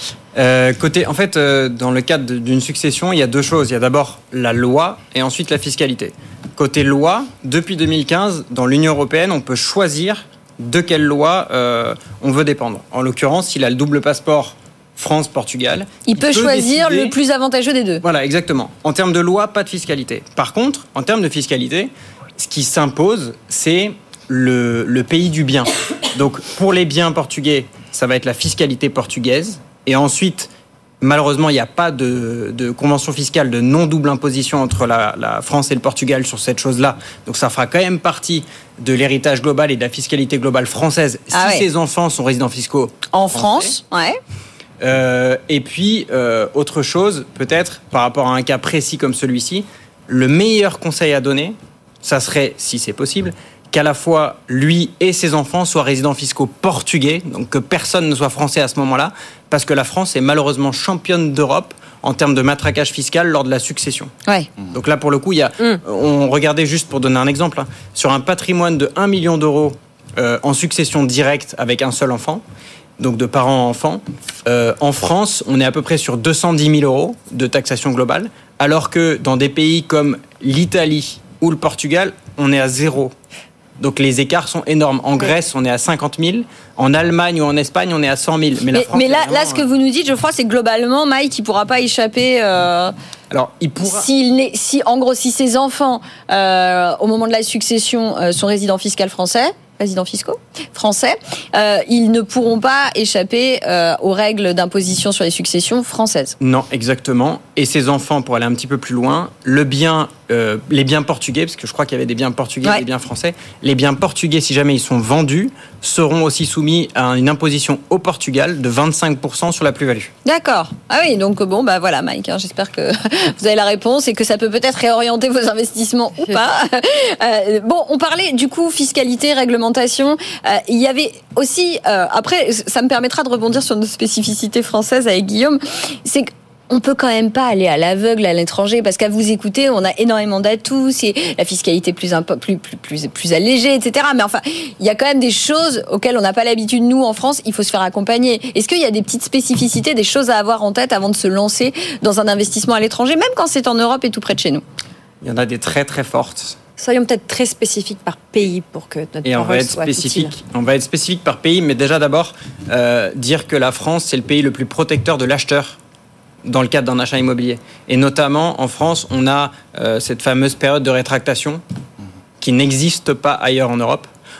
Euh, côté, en fait, euh, dans le cadre d'une succession, il y a deux choses. Il y a d'abord la loi et ensuite la fiscalité. Côté loi, depuis deux mille quinze, dans l'Union européenne, on peut choisir de quelle loi euh, on veut dépendre. En l'occurrence, s'il a le double passeport France-Portugal, il, il peut, peut choisir décider... le plus avantageux des deux. Voilà, exactement. En termes de loi, pas de fiscalité. Par contre, en termes de fiscalité, ce qui s'impose, c'est le, le pays du bien. Donc, pour les biens portugais, ça va être la fiscalité portugaise. Et ensuite, malheureusement, il n'y a pas de, de convention fiscale de non-double imposition entre la, la France et le Portugal sur cette chose-là. Donc, ça fera quand même partie de l'héritage global et de la fiscalité globale française ah si ouais. ses enfants sont résidents fiscaux en français. France. Ouais. Euh, et puis, euh, autre chose, peut-être, par rapport à un cas précis comme celui-ci, le meilleur conseil à donner, ça serait, si c'est possible, qu'à la fois lui et ses enfants soient résidents fiscaux portugais, donc que personne ne soit français à ce moment-là, parce que la France est malheureusement championne d'Europe en termes de matraquage fiscal lors de la succession. Ouais. Donc là, pour le coup, il y a, mm. on regardait juste pour donner un exemple, hein, sur un patrimoine de un million d'euros euh, en succession directe avec un seul enfant, donc de parents à enfants, euh, en France, on est à peu près sur deux cent dix mille euros de taxation globale, alors que dans des pays comme l'Italie ou le Portugal, on est à zéro. Donc les écarts sont énormes. En Grèce, on est à cinquante mille. En Allemagne ou en Espagne, on est à cent mille. Mais, la mais, France, mais là, vraiment, là, ce que vous nous dites, je crois, c'est que globalement, Mike, il ne pourra pas échapper. Euh, Alors, il pourra. S'il n'est, si, en gros, si ses enfants, euh, au moment de la succession, euh, sont résidents fiscaux français, résidents fiscaux français, euh, ils ne pourront pas échapper euh, aux règles d'imposition sur les successions françaises. Non, exactement. Et ses enfants, pour aller un petit peu plus loin, le bien, euh, les biens portugais, parce que je crois qu'il y avait des biens portugais ouais. et des biens français, les biens portugais, si jamais ils sont vendus, seront aussi soumis à une imposition au Portugal de vingt-cinq pour cent sur la plus-value. D'accord. Ah oui, donc bon, bah voilà, Mike, hein, j'espère que vous avez la réponse et que ça peut peut-être réorienter vos investissements ou pas. Euh, bon, on parlait du coup fiscalité, réglementation. Euh, il y avait aussi, euh, après, ça me permettra de rebondir sur nos spécificités françaises avec Guillaume, c'est que on peut quand même pas aller à l'aveugle à l'étranger parce qu'à vous écouter, on a énormément d'atouts, c'est la fiscalité plus impo- plus plus plus plus allégée, et cetera. Mais enfin, il y a quand même des choses auxquelles on n'a pas l'habitude nous en France. Il faut se faire accompagner. Est-ce qu'il y a des petites spécificités, des choses à avoir en tête avant de se lancer dans un investissement à l'étranger, même quand c'est en Europe et tout près de chez nous ? Il y en a des très très fortes. Soyons peut-être très spécifiques par pays pour que notre et on parole va être soit spécifique. utile. On va être spécifique par pays, mais déjà d'abord euh, dire que la France c'est le pays le plus protecteur de l'acheteur dans le cadre d'un achat immobilier. Et notamment, en France, on a euh, cette fameuse période de rétractation qui n'existe pas ailleurs en Europe.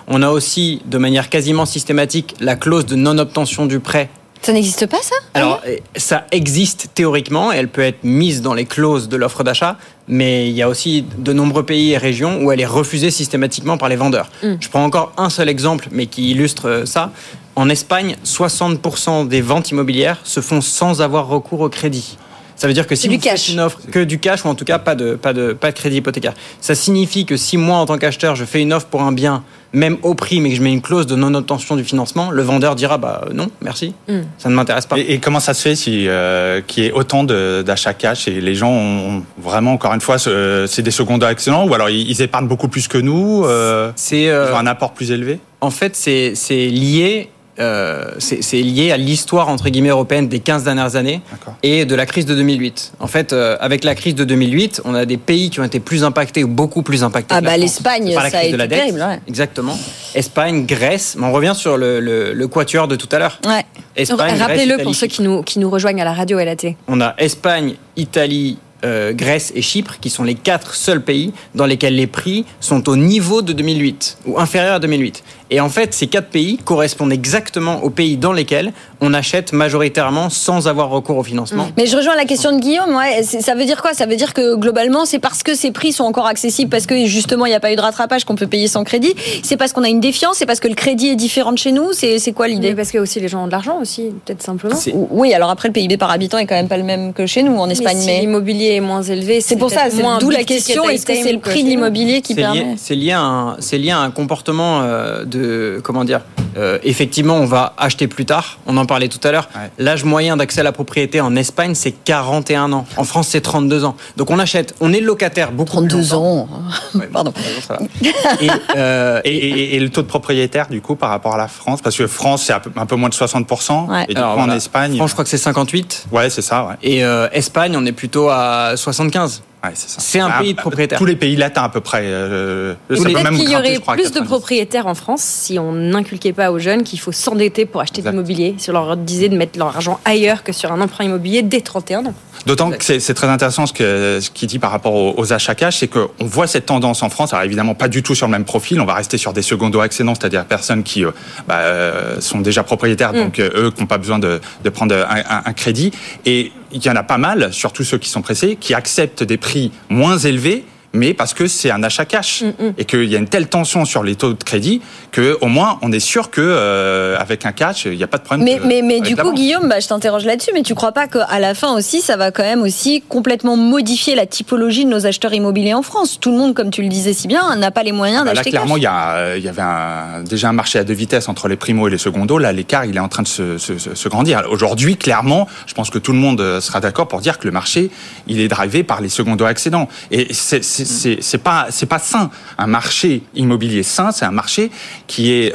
On a aussi, de manière quasiment systématique, la clause de non-obtention du prêt. Ça n'existe pas, ça ? Alors, ça existe théoriquement et elle peut être mise dans les clauses de l'offre d'achat, mais il y a aussi de nombreux pays et régions où elle est refusée systématiquement par les vendeurs. Mm. Je prends encore un seul exemple, mais qui illustre ça. En Espagne, soixante pour cent des ventes immobilières se font sans avoir recours au crédit. Ça veut dire que si vous faites une offre que du cash, ou en tout cas pas de, pas de, pas de crédit hypothécaire, ça signifie que si moi, en tant qu'acheteur, je fais une offre pour un bien, même au prix, mais que je mets une clause de non-obtention du financement, le vendeur dira bah non, merci, mm. ça ne m'intéresse pas. Et, et comment ça se fait si, euh, qu'il y ait autant de, d'achats cash et les gens ont vraiment, encore une fois, ce, c'est des secondes accidents ou alors ils, ils épargnent beaucoup plus que nous, euh, c'est, euh, ils ont un apport plus élevé ? En fait, c'est, c'est lié... Euh, c'est, c'est lié à l'histoire entre guillemets européenne des quinze dernières années. D'accord. Et de la crise de deux mille huit. En fait, euh, avec la crise de deux mille huit, on a des pays qui ont été plus impactés ou beaucoup plus impactés. Ah que la bah France, l'Espagne, par la ça a crise été de la dette. terrible. Ouais. Exactement. Espagne, Grèce. Mais on revient sur le, le, le quatuor de tout à l'heure. Ouais. Espagne, Rappelez-le Grèce, pour Italie, ceux qui nous qui nous rejoignent à la radio et à la télé. On a Espagne, Italie. Euh, Grèce et Chypre, qui sont les quatre seuls pays dans lesquels les prix sont au niveau de deux mille huit ou inférieurs à deux mille huit. Et en fait, ces quatre pays correspondent exactement aux pays dans lesquels on achète majoritairement sans avoir recours au financement. Mais je rejoins la question de Guillaume. Ouais, ça veut dire quoi ? Ça veut dire que globalement, c'est parce que ces prix sont encore accessibles, parce que justement, il n'y a pas eu de rattrapage qu'on peut payer sans crédit. C'est parce qu'on a une défiance, c'est parce que le crédit est différent de chez nous. C'est, c'est quoi l'idée ? Mais parce que aussi les gens ont de l'argent aussi, peut-être simplement. C'est... Oui, alors après, le P I B par habitant est quand même pas le même que chez nous en Espagne. Mais si mais... l'immobilier est moins élevé, c'est, c'est pour ça. C'est d'où la question. Est-ce que c'est le prix de l'immobilier qui c'est permet lié, c'est lié à un, c'est lié à un comportement euh, de comment dire. Euh, effectivement, on va acheter plus tard. On en parlait tout à l'heure. Ouais. L'âge moyen d'accès à la propriété en Espagne, c'est quarante et un ans. En France, c'est trente-deux ans. Donc on achète, on est locataire beaucoup trente-deux plus longtemps. ans. Ouais, Pardon. Ça va. et, euh, et, et, et le taux de propriétaire, du coup, par rapport à la France, parce que France, c'est un peu, un peu moins de soixante pour cent. Ouais. Et du Alors, coup, voilà. en Espagne, France, je crois que c'est cinquante-huit. Ouais, c'est ça. Ouais. Et euh, Espagne, on est plutôt à soixante-quinze. Ouais, c'est, ça. C'est un ah, pays de propriétaires. Tous les pays latins à peu près. Euh, ça peut même qu'il y aurait grimper, plus de propriétaires en France si on n'inculquait pas aux jeunes qu'il faut s'endetter pour acheter exact. De l'immobilier, si on leur disait de mettre leur argent ailleurs que sur un emprunt immobilier dès trente et un ans. D'autant exact. que c'est, c'est très intéressant ce, que, ce qu'il dit par rapport aux, aux achats cash, c'est qu'on voit cette tendance en France, alors évidemment pas du tout sur le même profil, on va rester sur des secondo-accédants, c'est-à-dire personnes qui euh, bah, euh, sont déjà propriétaires, mmh. donc euh, eux qui n'ont pas besoin de, de prendre un, un, un crédit. Et il y en a pas mal, surtout ceux qui sont pressés, qui acceptent des prix moins élevés, mais parce que c'est un achat cash mm-hmm. et qu'il y a une telle tension sur les taux de crédit que au moins on est sûr que euh, avec un cash il n'y a pas de problème. Mais de, mais mais du coup banque. Guillaume, bah, je t'interroge là-dessus, mais tu crois pas qu'à la fin aussi ça va quand même aussi complètement modifier la typologie de nos acheteurs immobiliers en France ? Tout le monde, comme tu le disais si bien, n'a pas les moyens bah, d'acheter là, clairement, cash. Clairement, il y, y avait un, déjà un marché à deux vitesses entre les primos et les secondos. Là, l'écart il est en train de se, se, se grandir. Aujourd'hui, clairement, je pense que tout le monde sera d'accord pour dire que le marché il est drivé par les secondos accédants. Et c'est, c'est, c'est, c'est pas c'est pas sain. Un marché immobilier sain, c'est un marché qui est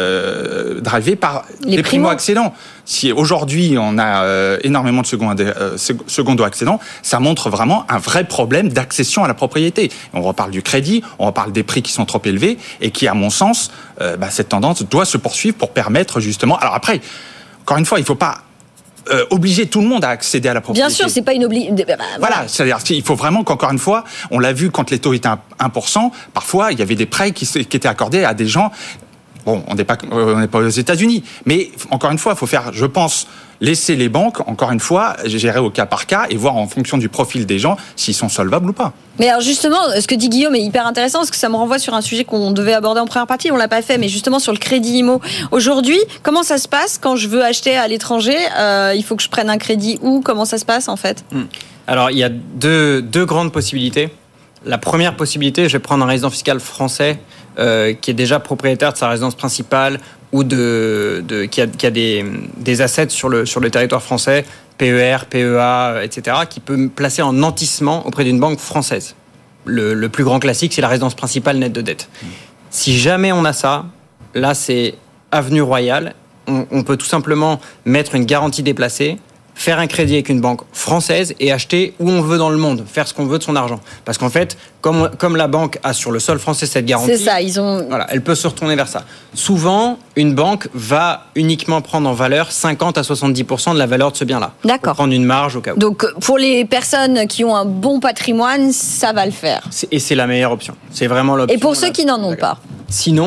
euh, drivé par les, les primo-accédants. Si aujourd'hui on a euh, énormément de secondo-accédants, ça montre vraiment un vrai problème d'accession à la propriété. On reparle du crédit, on reparle des prix qui sont trop élevés et qui, à mon sens, euh, bah, cette tendance doit se poursuivre pour permettre justement. Alors après, encore une fois, il faut pas Euh, obliger tout le monde à accéder à la propriété. Bien sûr, c'est pas une obligation. Bah, voilà. voilà, c'est-à-dire qu'il faut vraiment qu'encore une fois, on l'a vu quand les taux étaient un pour cent, parfois il y avait des prêts qui, qui étaient accordés à des gens. Bon, on n'est pas, on n'est pas aux États-Unis, mais encore une fois, il faut faire, je pense, laisser les banques, encore une fois, gérer au cas par cas et voir en fonction du profil des gens s'ils sont solvables ou pas. Mais alors justement, ce que dit Guillaume est hyper intéressant parce que ça me renvoie sur un sujet qu'on devait aborder en première partie, on l'a pas fait, mais justement sur le crédit immo. Aujourd'hui, comment ça se passe quand je veux acheter à l'étranger ? euh, Il faut que je prenne un crédit où ? Comment ça se passe en fait ? Alors il y a deux, deux grandes possibilités. La première possibilité, je vais prendre un résident fiscal français euh, qui est déjà propriétaire de sa résidence principale ou de, de, qui a, qui a des, des assets sur le, sur le territoire français, P E R, P E A, et cetera, qui peut me placer en nantissement auprès d'une banque française. Le, le plus grand classique, c'est la résidence principale nette de dette. Mmh. Si jamais on a ça, là c'est avenue Royale, on, on peut tout simplement mettre une garantie déplacée, faire un crédit avec une banque française et acheter où on veut dans le monde, faire ce qu'on veut de son argent. Parce qu'en fait, comme, comme la banque a sur le sol français cette garantie, c'est ça, ils ont... voilà, elle peut se retourner vers ça. Souvent, une banque va uniquement prendre en valeur cinquante à soixante-dix pour cent de la valeur de ce bien-là. D'accord. Pour prendre une marge au cas où. Donc, pour les personnes qui ont un bon patrimoine, ça va le faire. C'est, et c'est la meilleure option. C'est vraiment l'option. Et pour ceux qui n'en ont pas ? Sinon,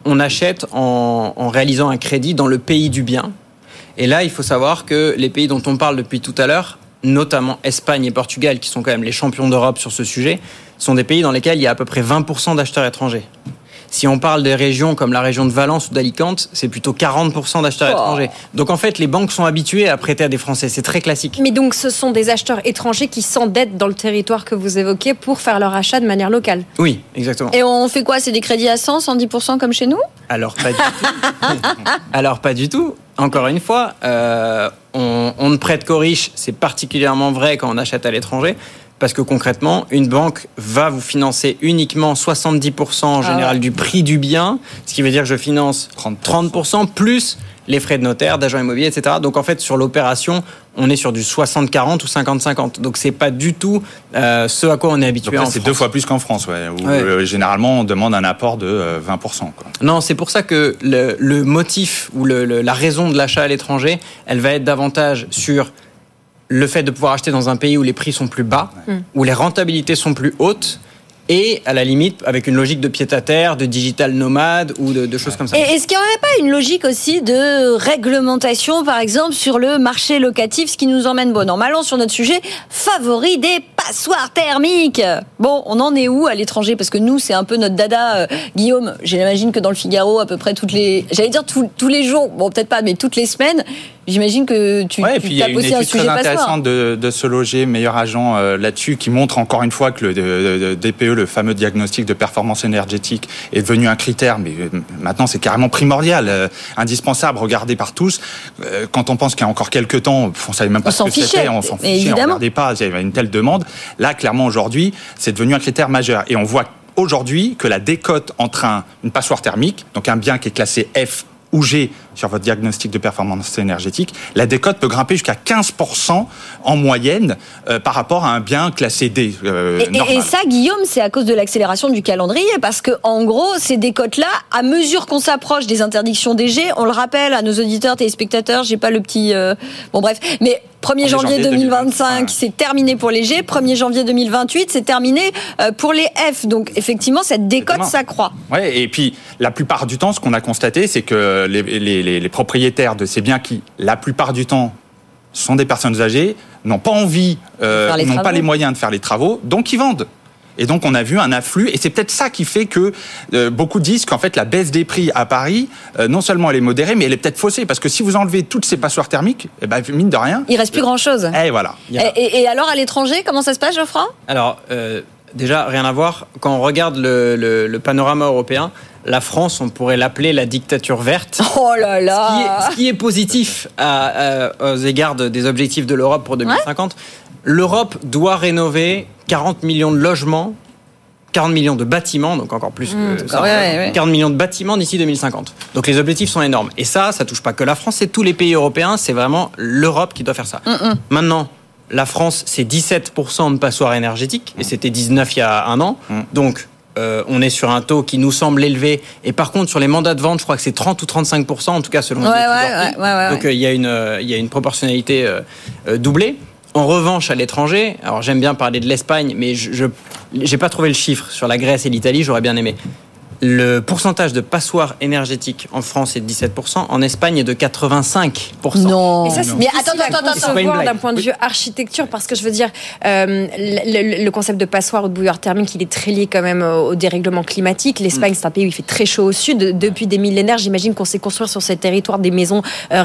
on achète en, en réalisant un crédit dans le pays du bien. Et là, il faut savoir que les pays dont on parle depuis tout à l'heure, notamment Espagne et Portugal, qui sont quand même les champions d'Europe sur ce sujet, sont des pays dans lesquels il y a à peu près vingt pour cent d'acheteurs étrangers. Si on parle des régions comme la région de Valence ou d'Alicante, c'est plutôt quarante pour cent d'acheteurs oh. étrangers. Donc en fait, les banques sont habituées à prêter à des Français. C'est très classique. Mais donc ce sont des acheteurs étrangers qui s'endettent dans le territoire que vous évoquez pour faire leur achat de manière locale. Oui, exactement. Et on fait quoi ? C'est des crédits à cent, cent dix pour cent comme chez nous ? Alors pas du tout. Alors pas du tout. Encore une fois, euh, on, on ne prête qu'aux riches. C'est particulièrement vrai quand on achète à l'étranger. Parce que concrètement, une banque va vous financer uniquement soixante-dix pour cent en général ah ouais. du prix du bien, ce qui veut dire que je finance trente pour cent plus les frais de notaire, d'agent immobilier, et cetera. Donc en fait, sur l'opération, on est sur du soixante quarante ou cinquante cinquante. Donc c'est pas du tout euh, ce à quoi on est habitué. Donc là, en c'est France. deux fois plus qu'en France, ouais, où ouais. euh, généralement on demande un apport de euh, vingt pour cent. Quoi. Non, c'est pour ça que le, le motif ou le, le, la raison de l'achat à l'étranger, elle va être davantage sur le fait de pouvoir acheter dans un pays où les prix sont plus bas, ouais. où les rentabilités sont plus hautes, et à la limite avec une logique de pied-à-terre, de digital nomade ou de, de choses ouais. comme ça. Et est-ce qu'il n'y aurait pas une logique aussi de réglementation, par exemple, sur le marché locatif, ce qui nous emmène bon an mal an sur notre sujet favori des passoires thermiques. Bon, on en est où à l'étranger ? Parce que nous, c'est un peu notre dada. Euh, Guillaume, j'imagine que dans le Figaro, à peu près toutes les, j'allais dire tous, tous les jours, bon peut-être pas, mais toutes les semaines. J'imagine que tu, ouais, tu puis tapes aussi un sujet passoire. Il y a une étude très intéressante de, de Se Loger, meilleur agent euh, là-dessus, qui montre encore une fois que le de, de, D P E, le fameux diagnostic de performance énergétique, est devenu un critère, mais maintenant c'est carrément primordial, euh, indispensable, regardé par tous. Euh, quand on pense qu'il y a encore quelques temps, on ne savait même pas on ce que fichait, c'était, on s'en fichait, on ne regardait pas, il y avait une telle demande. Là, clairement, aujourd'hui, c'est devenu un critère majeur. Et on voit aujourd'hui que la décote entre un, une passoire thermique, donc un bien qui est classé F ou G sur votre diagnostic de performance énergétique, la décote peut grimper jusqu'à quinze pour cent en moyenne euh, par rapport à un bien classé D. Euh, et, normal. Et ça, Guillaume, c'est à cause de l'accélération du calendrier, parce que en gros, ces décotes-là, à mesure qu'on s'approche des interdictions des G, on le rappelle à nos auditeurs, téléspectateurs, j'ai pas le petit... Euh... Bon bref, mais premier janvier deux mille vingt-cinq, c'est terminé pour les G. premier janvier deux mille vingt-huit, c'est terminé pour les F. Donc, effectivement, cette décote s'accroît. Ouais, et puis, la plupart du temps, ce qu'on a constaté, c'est que les, les, les, les propriétaires de ces biens qui, la plupart du temps, sont des personnes âgées, n'ont pas envie, euh, n'ont travaux. pas les moyens de faire les travaux, donc ils vendent. Et donc, on a vu un afflux, et c'est peut-être ça qui fait que euh, beaucoup disent qu'en fait, la baisse des prix à Paris, euh, non seulement elle est modérée, mais elle est peut-être faussée, parce que si vous enlevez toutes ces passoires thermiques, eh ben, mine de rien... Il reste plus grand-chose. Et voilà. Et, et, et alors, à l'étranger, comment ça se passe, Geoffroy ? Alors, euh, déjà, rien à voir. Quand on regarde le, le, le panorama européen, la France, on pourrait l'appeler la dictature verte. Oh là là ! Ce qui est, ce qui est positif à, à, aux égards des objectifs de l'Europe pour deux mille cinquante. Ouais. L'Europe doit rénover quarante millions de logements, quarante millions de bâtiments, donc encore plus mmh, que ça, ouais, ouais. quarante millions de bâtiments d'ici deux mille cinquante. Donc les objectifs sont énormes. Et ça, ça touche pas que la France, c'est tous les pays européens, c'est vraiment l'Europe qui doit faire ça. Mmh. Maintenant, la France, c'est dix-sept pour cent de passoires énergétiques, mmh. et c'était dix-neuf il y a un an. Mmh. Donc, Euh, on est sur un taux qui nous semble élevé. Et par contre, sur les mandats de vente, je crois que c'est trente ou trente-cinq pour cent, en tout cas selon ouais, les ouais, ouais, ouais, ouais, Donc il euh, y a une, euh, y a une proportionnalité euh, euh, doublée. En revanche, à l'étranger, alors j'aime bien parler de l'Espagne, mais je n'ai pas trouvé le chiffre sur la Grèce et l'Italie, j'aurais bien aimé. Le pourcentage de passoires énergétiques en France est de dix-sept pour cent, en Espagne est de quatre-vingt-cinq pour cent. Non. Et ça, c'est mais attends, attends, attends, attends. D'un point de vue architecture, parce que je veux dire, euh, le, le concept de passoire ou de bouilloire thermique, il est très lié quand même au dérèglement climatique. L'Espagne, mm. c'est un pays où il fait très chaud au sud. Depuis des millénaires, j'imagine qu'on sait construire sur ces territoires des maisons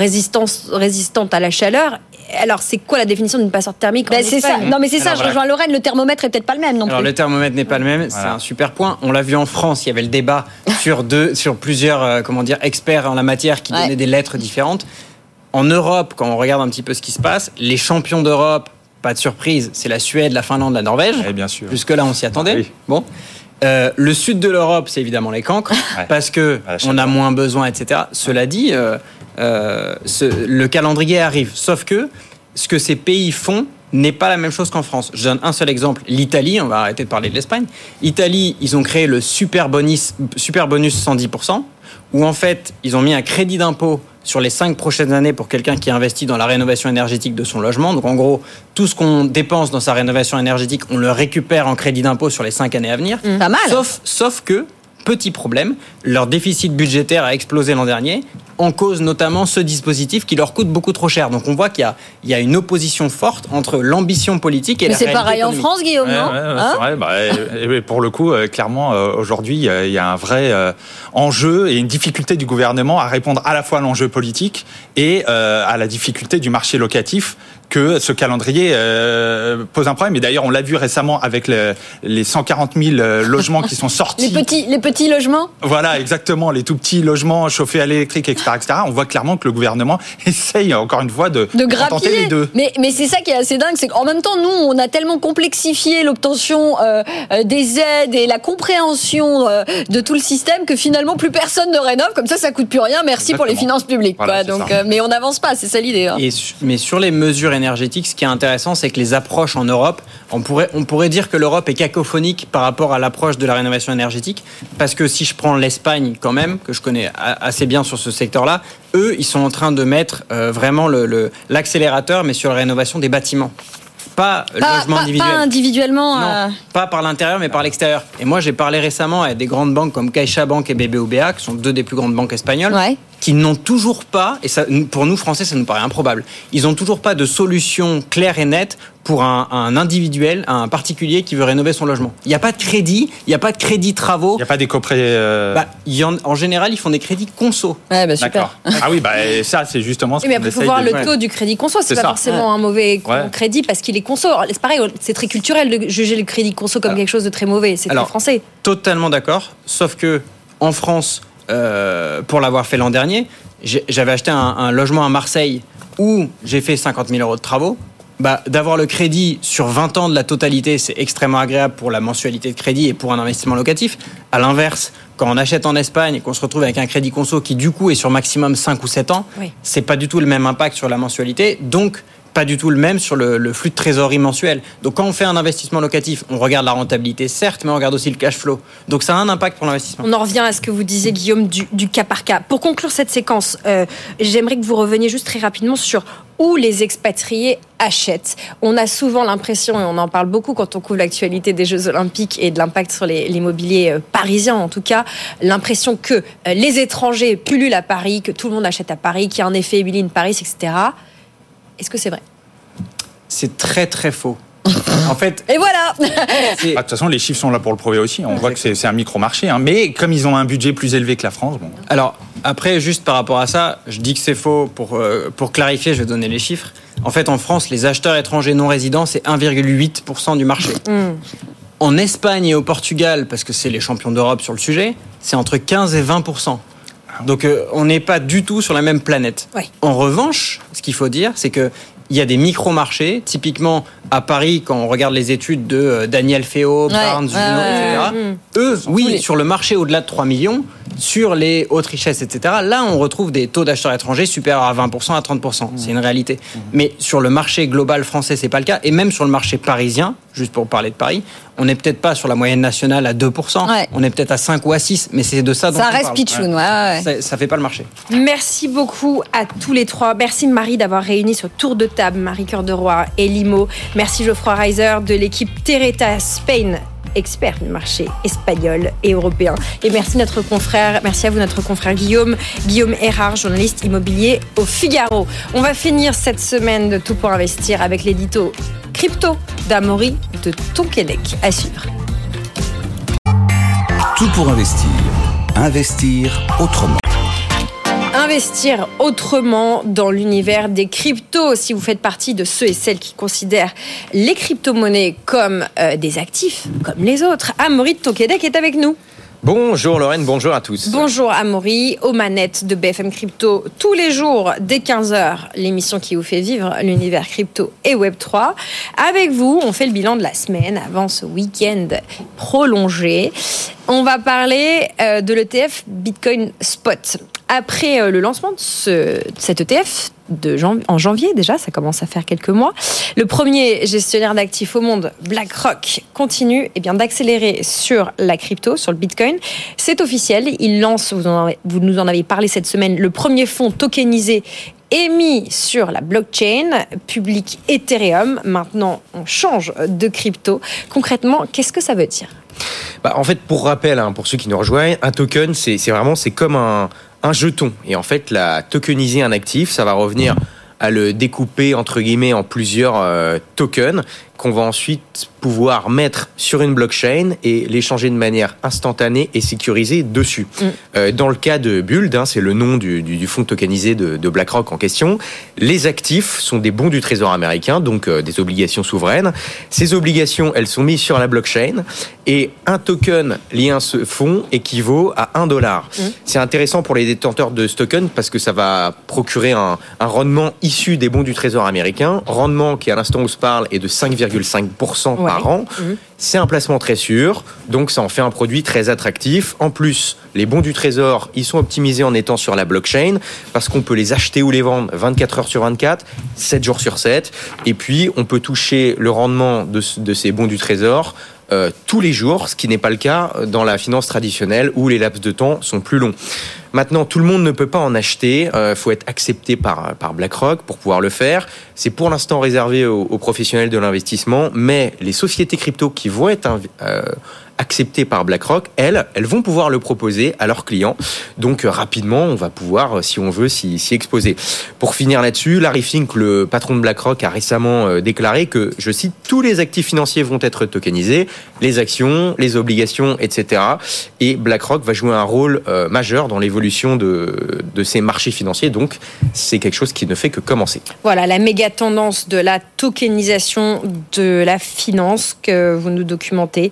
résistantes à la chaleur. Alors, c'est quoi la définition d'une passoire thermique ben, en c'est Espagne ? ça. Non, mais c'est ça, Alors, je voilà. rejoins Lorraine, le thermomètre est peut-être pas le même non plus. Alors, le thermomètre n'est pas le même, voilà. C'est un super point. On l'a vu en France, il y avait le débat sur, deux, sur plusieurs euh, comment dire, experts en la matière qui ouais. donnaient des lettres différentes. En Europe, quand on regarde un petit peu ce qui se passe, les champions d'Europe, pas de surprise, c'est la Suède, la Finlande, la Norvège. Et bien sûr. Jusque-là, on s'y attendait. Ah, oui. Bon. Euh, le sud de l'Europe, c'est évidemment les cancres, ouais. parce que on a moins besoin, et cetera. Cela dit, euh, euh, ce, le calendrier arrive. Sauf que ce que ces pays font n'est pas la même chose qu'en France. Je donne un seul exemple, l'Italie, on va arrêter de parler de l'Espagne. Italie, ils ont créé le super bonus, super bonus cent dix pour cent, où en fait, ils ont mis un crédit d'impôt sur les cinq prochaines années pour quelqu'un qui investit dans la rénovation énergétique de son logement. Donc en gros, tout ce qu'on dépense dans sa rénovation énergétique, on le récupère en crédit d'impôt sur les cinq années à venir. Mmh. Pas mal. Sauf, sauf que, petit problème. Leur déficit budgétaire a explosé l'an dernier, en cause notamment ce dispositif qui leur coûte beaucoup trop cher. Donc on voit qu'il y a, il y a une opposition forte entre l'ambition politique et Mais la c'est réalité pareil économique. en France, Guillaume, Ouais, non ouais, hein c'est vrai. Bah, et, et pour le coup, euh, clairement, euh, aujourd'hui, il y, a, il y a un vrai euh, enjeu et une difficulté du gouvernement à répondre à la fois à l'enjeu politique et euh, à la difficulté du marché locatif que ce calendrier euh, pose un problème. Et d'ailleurs, on l'a vu récemment avec le, les cent quarante mille logements qui sont sortis. Les petits, les petits logements. Voilà, exactement, les tout petits logements chauffés à l'électrique, et cetera, et cetera. On voit clairement que le gouvernement essaye, encore une fois, de, de contenter grappiller. les deux. Mais, mais c'est ça qui est assez dingue, c'est qu'en même temps, nous, on a tellement complexifié l'obtention euh, euh, des aides et la compréhension euh, de tout le système que finalement, plus personne ne rénove. Comme ça, ça coûte plus rien. Merci Exactement. pour les finances publiques. Voilà, quoi. c'est Donc, ça. euh, mais on n'avance pas, c'est ça l'idée. Hein. Et, mais sur les mesures énergétiques, ce qui est intéressant, c'est que les approches en Europe, on pourrait, on pourrait dire que l'Europe est cacophonique par rapport à l'approche de la rénovation énergétique, parce que si je prends l'Espagne quand même, que je connais assez bien sur ce secteur-là, eux, ils sont en train de mettre euh, vraiment le, le, l'accélérateur, mais sur la rénovation des bâtiments. Pas, Pas, logement pas, individuel. pas individuellement. Non, euh, pas par l'intérieur, mais par l'extérieur. Et moi, j'ai parlé récemment à des grandes banques comme CaixaBank et B B V A, qui sont deux des plus grandes banques espagnoles, Ouais. qui n'ont toujours pas, et ça, pour nous Français, ça nous paraît improbable, ils n'ont toujours pas de solution claire et nette pour un, un individuel, un particulier qui veut rénover son logement. Il n'y a pas de crédit, il n'y a pas de crédit travaux. Il n'y a pas des coprés... Euh... Bah, il y en, en général, ils font des crédits conso. Ouais, bah super. D'accord. Ah oui, bah, ça, c'est justement ce Oui, mais qu'on après, il faut essaye voir de... le taux du crédit conso. C'est, C'est pas ça. forcément un mauvais Ouais. crédit parce qu'il est conso. Alors, c'est pareil, c'est très culturel de juger le crédit conso comme Alors, quelque chose de très mauvais. C'est alors, très français. Totalement d'accord, sauf que en France, euh, pour l'avoir fait l'an dernier, j'ai- j'avais acheté un, un logement à Marseille où j'ai fait cinquante mille euros de travaux. Bah, d'avoir le crédit sur vingt ans de la totalité, c'est extrêmement agréable pour la mensualité de crédit et pour un investissement locatif. À l'inverse, quand on achète en Espagne et qu'on se retrouve avec un crédit conso qui du coup est sur maximum cinq ou sept ans, Oui. c'est pas du tout le même impact sur la mensualité, donc pas du tout le même sur le, le flux de trésorerie mensuel. Donc quand on fait un investissement locatif, on regarde la rentabilité certes, mais on regarde aussi le cash flow. Donc ça a un impact pour l'investissement. On en revient à ce que vous disiez, Guillaume, du, du cas par cas. Pour conclure cette séquence, euh, j'aimerais que vous reveniez juste très rapidement sur où les expatriés achètent. On a souvent l'impression, et on en parle beaucoup quand on couvre l'actualité des Jeux Olympiques et de l'impact sur les, l'immobilier euh, parisien en tout cas, l'impression que euh, les étrangers pullulent à Paris, que tout le monde achète à Paris, qu'il y a un effet Emily Paris, et cetera. Est-ce que c'est vrai ? C'est très très faux. En fait, Et voilà. c'est- Ah, de toute façon, les chiffres sont là pour le prouver aussi. On voit que c'est, c'est un micro-marché. Hein. Mais comme ils ont un budget plus élevé que la France, bon... alors après, juste par rapport à ça, je dis que c'est faux. Pour, euh, pour clarifier, je vais donner les chiffres. En fait, en France, les acheteurs étrangers non résidents, c'est un virgule huit pour cent du marché. En Espagne et au Portugal, parce que c'est les champions d'Europe sur le sujet, c'est entre quinze et vingt pour cent. Donc euh, on n'est pas du tout sur la même planète. Ouais. En revanche, ce qu'il faut dire, c'est que il y a des micro-marchés, typiquement à Paris, quand on regarde les études de euh, Daniel Féo, Barnes, ouais, Junot, ouais, et cetera. ouais. Eux, oui, tous les- sur le marché au-delà de trois millions, sur les hautes richesses, et cetera, là, on retrouve des taux d'acheteurs étrangers supérieurs à vingt pour cent, à trente pour cent. C'est une réalité. Mais sur le marché global français, c'est pas le cas. Et même sur le marché parisien, juste pour parler de Paris, on n'est peut-être pas sur la moyenne nationale à deux pour cent. Ouais. On est peut-être à cinq ou à six, mais c'est de ça dont Ça on reste parle. pitchoun, ouais, ouais. Ça, ça fait pas le marché. Merci beaucoup à tous les trois. Merci Marie d'avoir réuni ce tour de table Marie Cœur de Roi et Limo. Merci Geoffroy Reiser de l'équipe Terreta Spain, expert du marché espagnol et européen. Et merci notre confrère, merci à vous notre confrère Guillaume, Guillaume Erard, journaliste immobilier au Figaro. On va finir cette semaine de Tout pour investir avec l'édito Crypto d'Amaury de Tonquédec. À suivre. Tout pour investir. Investir autrement. Investir autrement dans l'univers des cryptos. Si vous faites partie de ceux et celles qui considèrent les crypto-monnaies comme euh, des actifs, comme les autres, Amaury de Tonquédec est avec nous. Bonjour Lorraine, bonjour à tous. Bonjour Amaury, aux manettes de B F M Crypto, tous les jours dès quinze heures, l'émission qui vous fait vivre l'univers crypto et web trois. Avec vous, on fait le bilan de la semaine avant ce week-end prolongé. On va parler euh, de l'E T F Bitcoin Spot. Après euh, le lancement de, ce, de cet E T F, de janv- en janvier déjà, ça commence à faire quelques mois. Le premier gestionnaire d'actifs au monde, BlackRock, continue eh bien, d'accélérer sur la crypto, sur le Bitcoin. C'est officiel, il lance, vous, en avez, vous nous en avez parlé cette semaine, le premier fonds tokenisé émis sur la blockchain publique Ethereum. Maintenant, on change de crypto. Concrètement, qu'est-ce que ça veut dire ? Bah, en fait, pour rappel, hein, pour ceux qui nous rejoignent, un token, c'est, c'est vraiment c'est comme un, un jeton. Et en fait, la tokeniser un actif, ça va revenir à le découper entre guillemets en plusieurs euh, tokens qu'on va ensuite pouvoir mettre sur une blockchain et l'échanger de manière instantanée et sécurisée dessus. Mm. Euh, dans le cas de Buld, hein, c'est le nom du, du, du fonds tokenisé de, de BlackRock en question, les actifs sont des bons du Trésor américain, donc euh, des obligations souveraines. Ces obligations, elles sont mises sur la blockchain et un token lié à ce fonds équivaut à un dollar. Mm. C'est intéressant pour les détenteurs de ce token parce que ça va procurer un, un rendement issu des bons du Trésor américain, rendement qui à l'instant où on se parle est de cinq virgule cinq pour cent ouais. par an. Mmh. C'est un placement très sûr, donc ça en fait un produit très attractif. En plus, les bons du Trésor, ils sont optimisés en étant sur la blockchain parce qu'on peut les acheter ou les vendre vingt-quatre heures sur vingt-quatre, sept jours sur sept. Et puis, on peut toucher le rendement de, de ces bons du Trésor Euh, tous les jours, ce qui n'est pas le cas dans la finance traditionnelle où les laps de temps sont plus longs. Maintenant, tout le monde ne peut pas en acheter. Il euh, faut être accepté par, par BlackRock pour pouvoir le faire. C'est pour l'instant réservé aux, aux professionnels de l'investissement, mais les sociétés crypto qui vont être euh, acceptées par BlackRock, elles, elles vont pouvoir le proposer à leurs clients. Donc euh, rapidement, on va pouvoir, si on veut, s'y, s'y exposer. Pour finir là-dessus, Larry Fink, le patron de BlackRock, a récemment euh, déclaré que, je cite, tous les actifs financiers vont être tokenisés, les actions, les obligations, et cetera. Et BlackRock va jouer un rôle euh, majeur dans l'évolution de, de ces marchés financiers. Donc, c'est quelque chose qui ne fait que commencer. Voilà, la méga tendance de la tokenisation de la finance que vous nous documentez.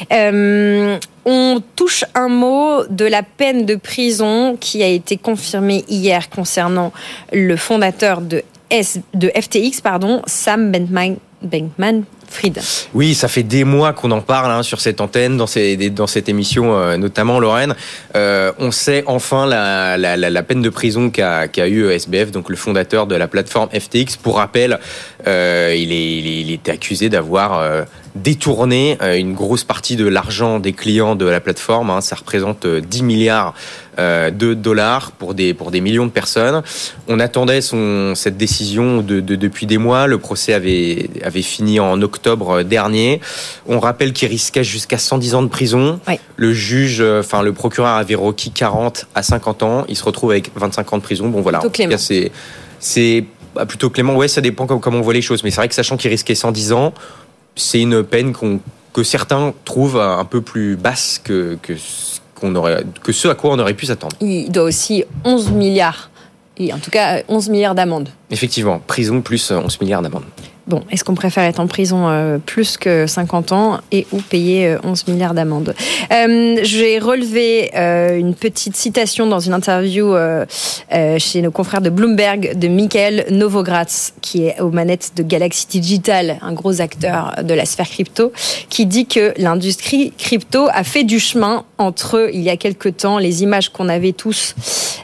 Euh, on touche un mot de la peine de prison qui a été confirmée hier concernant le fondateur de, S, de F T X, pardon, Sam Bankman, Bankman Fried. Oui, ça fait des mois qu'on en parle hein, sur cette antenne, dans, ces, dans cette émission euh, notamment, Lorraine. Euh, on sait enfin la, la, la, la peine de prison qu'a, qu'a eu S B F, donc le fondateur de la plateforme F T X. Pour rappel, euh, il, est, il, est, il était accusé d'avoir euh, détourné euh, une grosse partie de l'argent des clients de la plateforme. Hein, ça représente euh, dix milliards euh, de dollars pour des, pour des millions de personnes. On attendait son, cette décision de, de, depuis des mois. Le procès avait, avait fini en octobre dernier. On rappelle qu'il risquait jusqu'à cent dix ans de prison. Oui. Le juge, enfin le procureur avait requis quarante à cinquante ans. Il se retrouve avec vingt-cinq ans de prison. Bon voilà. Plutôt clément. En tout cas, c'est, c'est bah, plutôt clément. Ouais, ça dépend comment on voit les choses. Mais c'est vrai que sachant qu'il risquait cent dix ans, c'est une peine qu'on, que certains trouvent un peu plus basse que, que, qu'on aurait, que ce à quoi on aurait pu s'attendre. Il doit aussi onze milliards. Et en tout cas, onze milliards d'amendes. Effectivement, prison plus onze milliards d'amendes. Bon, est-ce qu'on préfère être en prison euh, plus que cinquante ans et ou payer euh, onze milliards d'amendes ? euh, J'ai relevé euh, une petite citation dans une interview euh, euh, chez nos confrères de Bloomberg de Michael Novogratz, qui est aux manettes de Galaxy Digital, un gros acteur de la sphère crypto, qui dit que l'industrie crypto a fait du chemin entre, il y a quelque temps, les images qu'on avait tous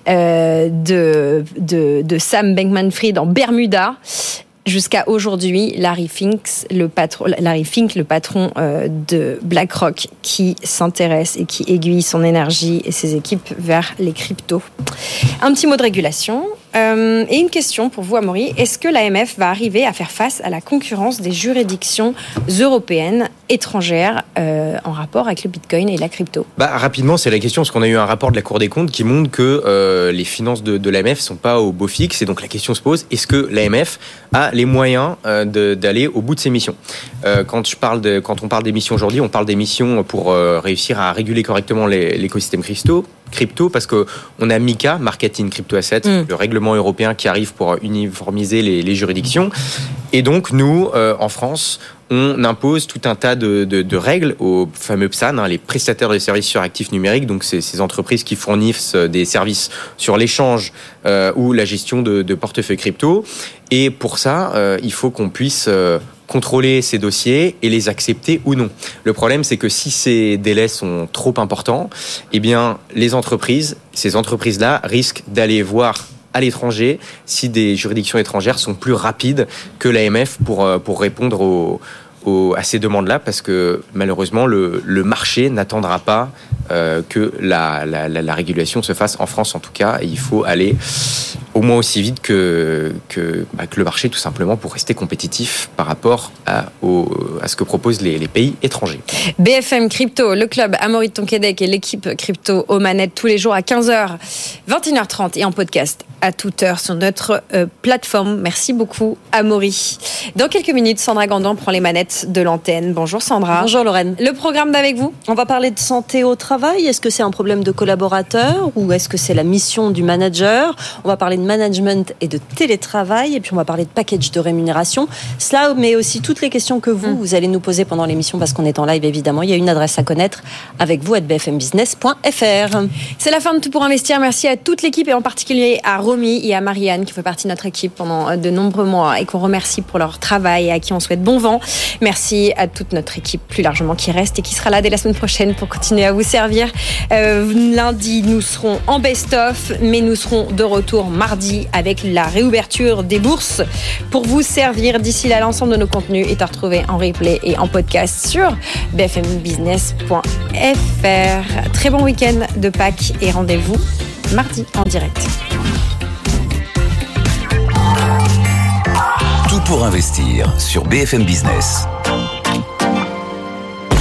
euh, de, de, de Sam Bankman-Fried en Bermuda, jusqu'à aujourd'hui, Larry Fink, le patron, Larry Fink, le patron euh, de BlackRock, qui s'intéresse et qui aiguille son énergie et ses équipes vers les cryptos. Un petit mot de régulation. Euh, et une question pour vous, Amaury. Est-ce que l'A M F va arriver à faire face à la concurrence des juridictions européennes étrangères euh, en rapport avec le Bitcoin et la crypto ? Bah, rapidement, c'est la question, parce qu'on a eu un rapport de la Cour des comptes qui montre que euh, les finances de, de l'A M F ne sont pas au beau fixe. Et donc la question se pose, est-ce que l'A M F a les moyens euh, de, d'aller au bout de ses missions ? euh, quand, je parle de, quand on parle des missions aujourd'hui, on parle des missions pour euh, réussir à réguler correctement les, l'écosystème crypto. crypto parce que on a MiCA, Marketing Crypto Assets, mmh. le règlement européen qui arrive pour uniformiser les, les juridictions. Et donc nous, euh, en France, on impose tout un tas de, de, de règles aux fameux P S A N, hein, les prestataires de services sur actifs numériques, donc c'est ces entreprises qui fournissent des services sur l'échange euh, ou la gestion de, de portefeuilles crypto. Et pour ça, euh, il faut qu'on puisse euh, contrôler ces dossiers et les accepter ou non. Le problème, c'est que si ces délais sont trop importants, eh bien, les entreprises, ces entreprises-là risquent d'aller voir à l'étranger si des juridictions étrangères sont plus rapides que l'A M F pour, pour répondre aux, aux, à ces demandes-là, parce que malheureusement, le, le marché n'attendra pas euh, que la, la, la, la régulation se fasse en France en tout cas. Et il faut aller au moins aussi vite que, que, bah, que le marché, tout simplement, pour rester compétitif par rapport à, au, à ce que proposent les, les pays étrangers. B F M Crypto, le club Amaury de Tonquédec et l'équipe Crypto aux manettes tous les jours à quinze heures, vingt et une heures trente et en podcast à toute heure sur notre euh, plateforme. Merci beaucoup, Amaury. Dans quelques minutes, Sandra Gandan prend les manettes de l'antenne. Bonjour Sandra. Bonjour Lorraine. Le programme d'avec vous ? On va parler de santé au travail. Est-ce que c'est un problème de collaborateur ou est-ce que c'est la mission du manager ? On va parler de management et de télétravail et puis on va parler de package de rémunération. Cela, mais aussi toutes les questions que vous, mmh. vous allez nous poser pendant l'émission parce qu'on est en live évidemment. Il y a une adresse à connaître avec vous, at b f m business point f r. C'est la fin de Tout pour investir. Merci à toute l'équipe et en particulier à Romy et à Marianne qui fait partie de notre équipe pendant de nombreux mois et qu'on remercie pour leur travail et à qui on souhaite bon vent. Merci à toute notre équipe plus largement qui reste et qui sera là dès la semaine prochaine pour continuer à vous servir. Euh, lundi, nous serons en best-of, mais nous serons de retour mardi avec la réouverture des bourses pour vous servir. D'ici là, l'ensemble de nos contenus est à retrouver en replay et en podcast sur b f m business point f r. Très bon week-end de Pâques et rendez-vous mardi en direct. Tout pour investir sur B F M Business.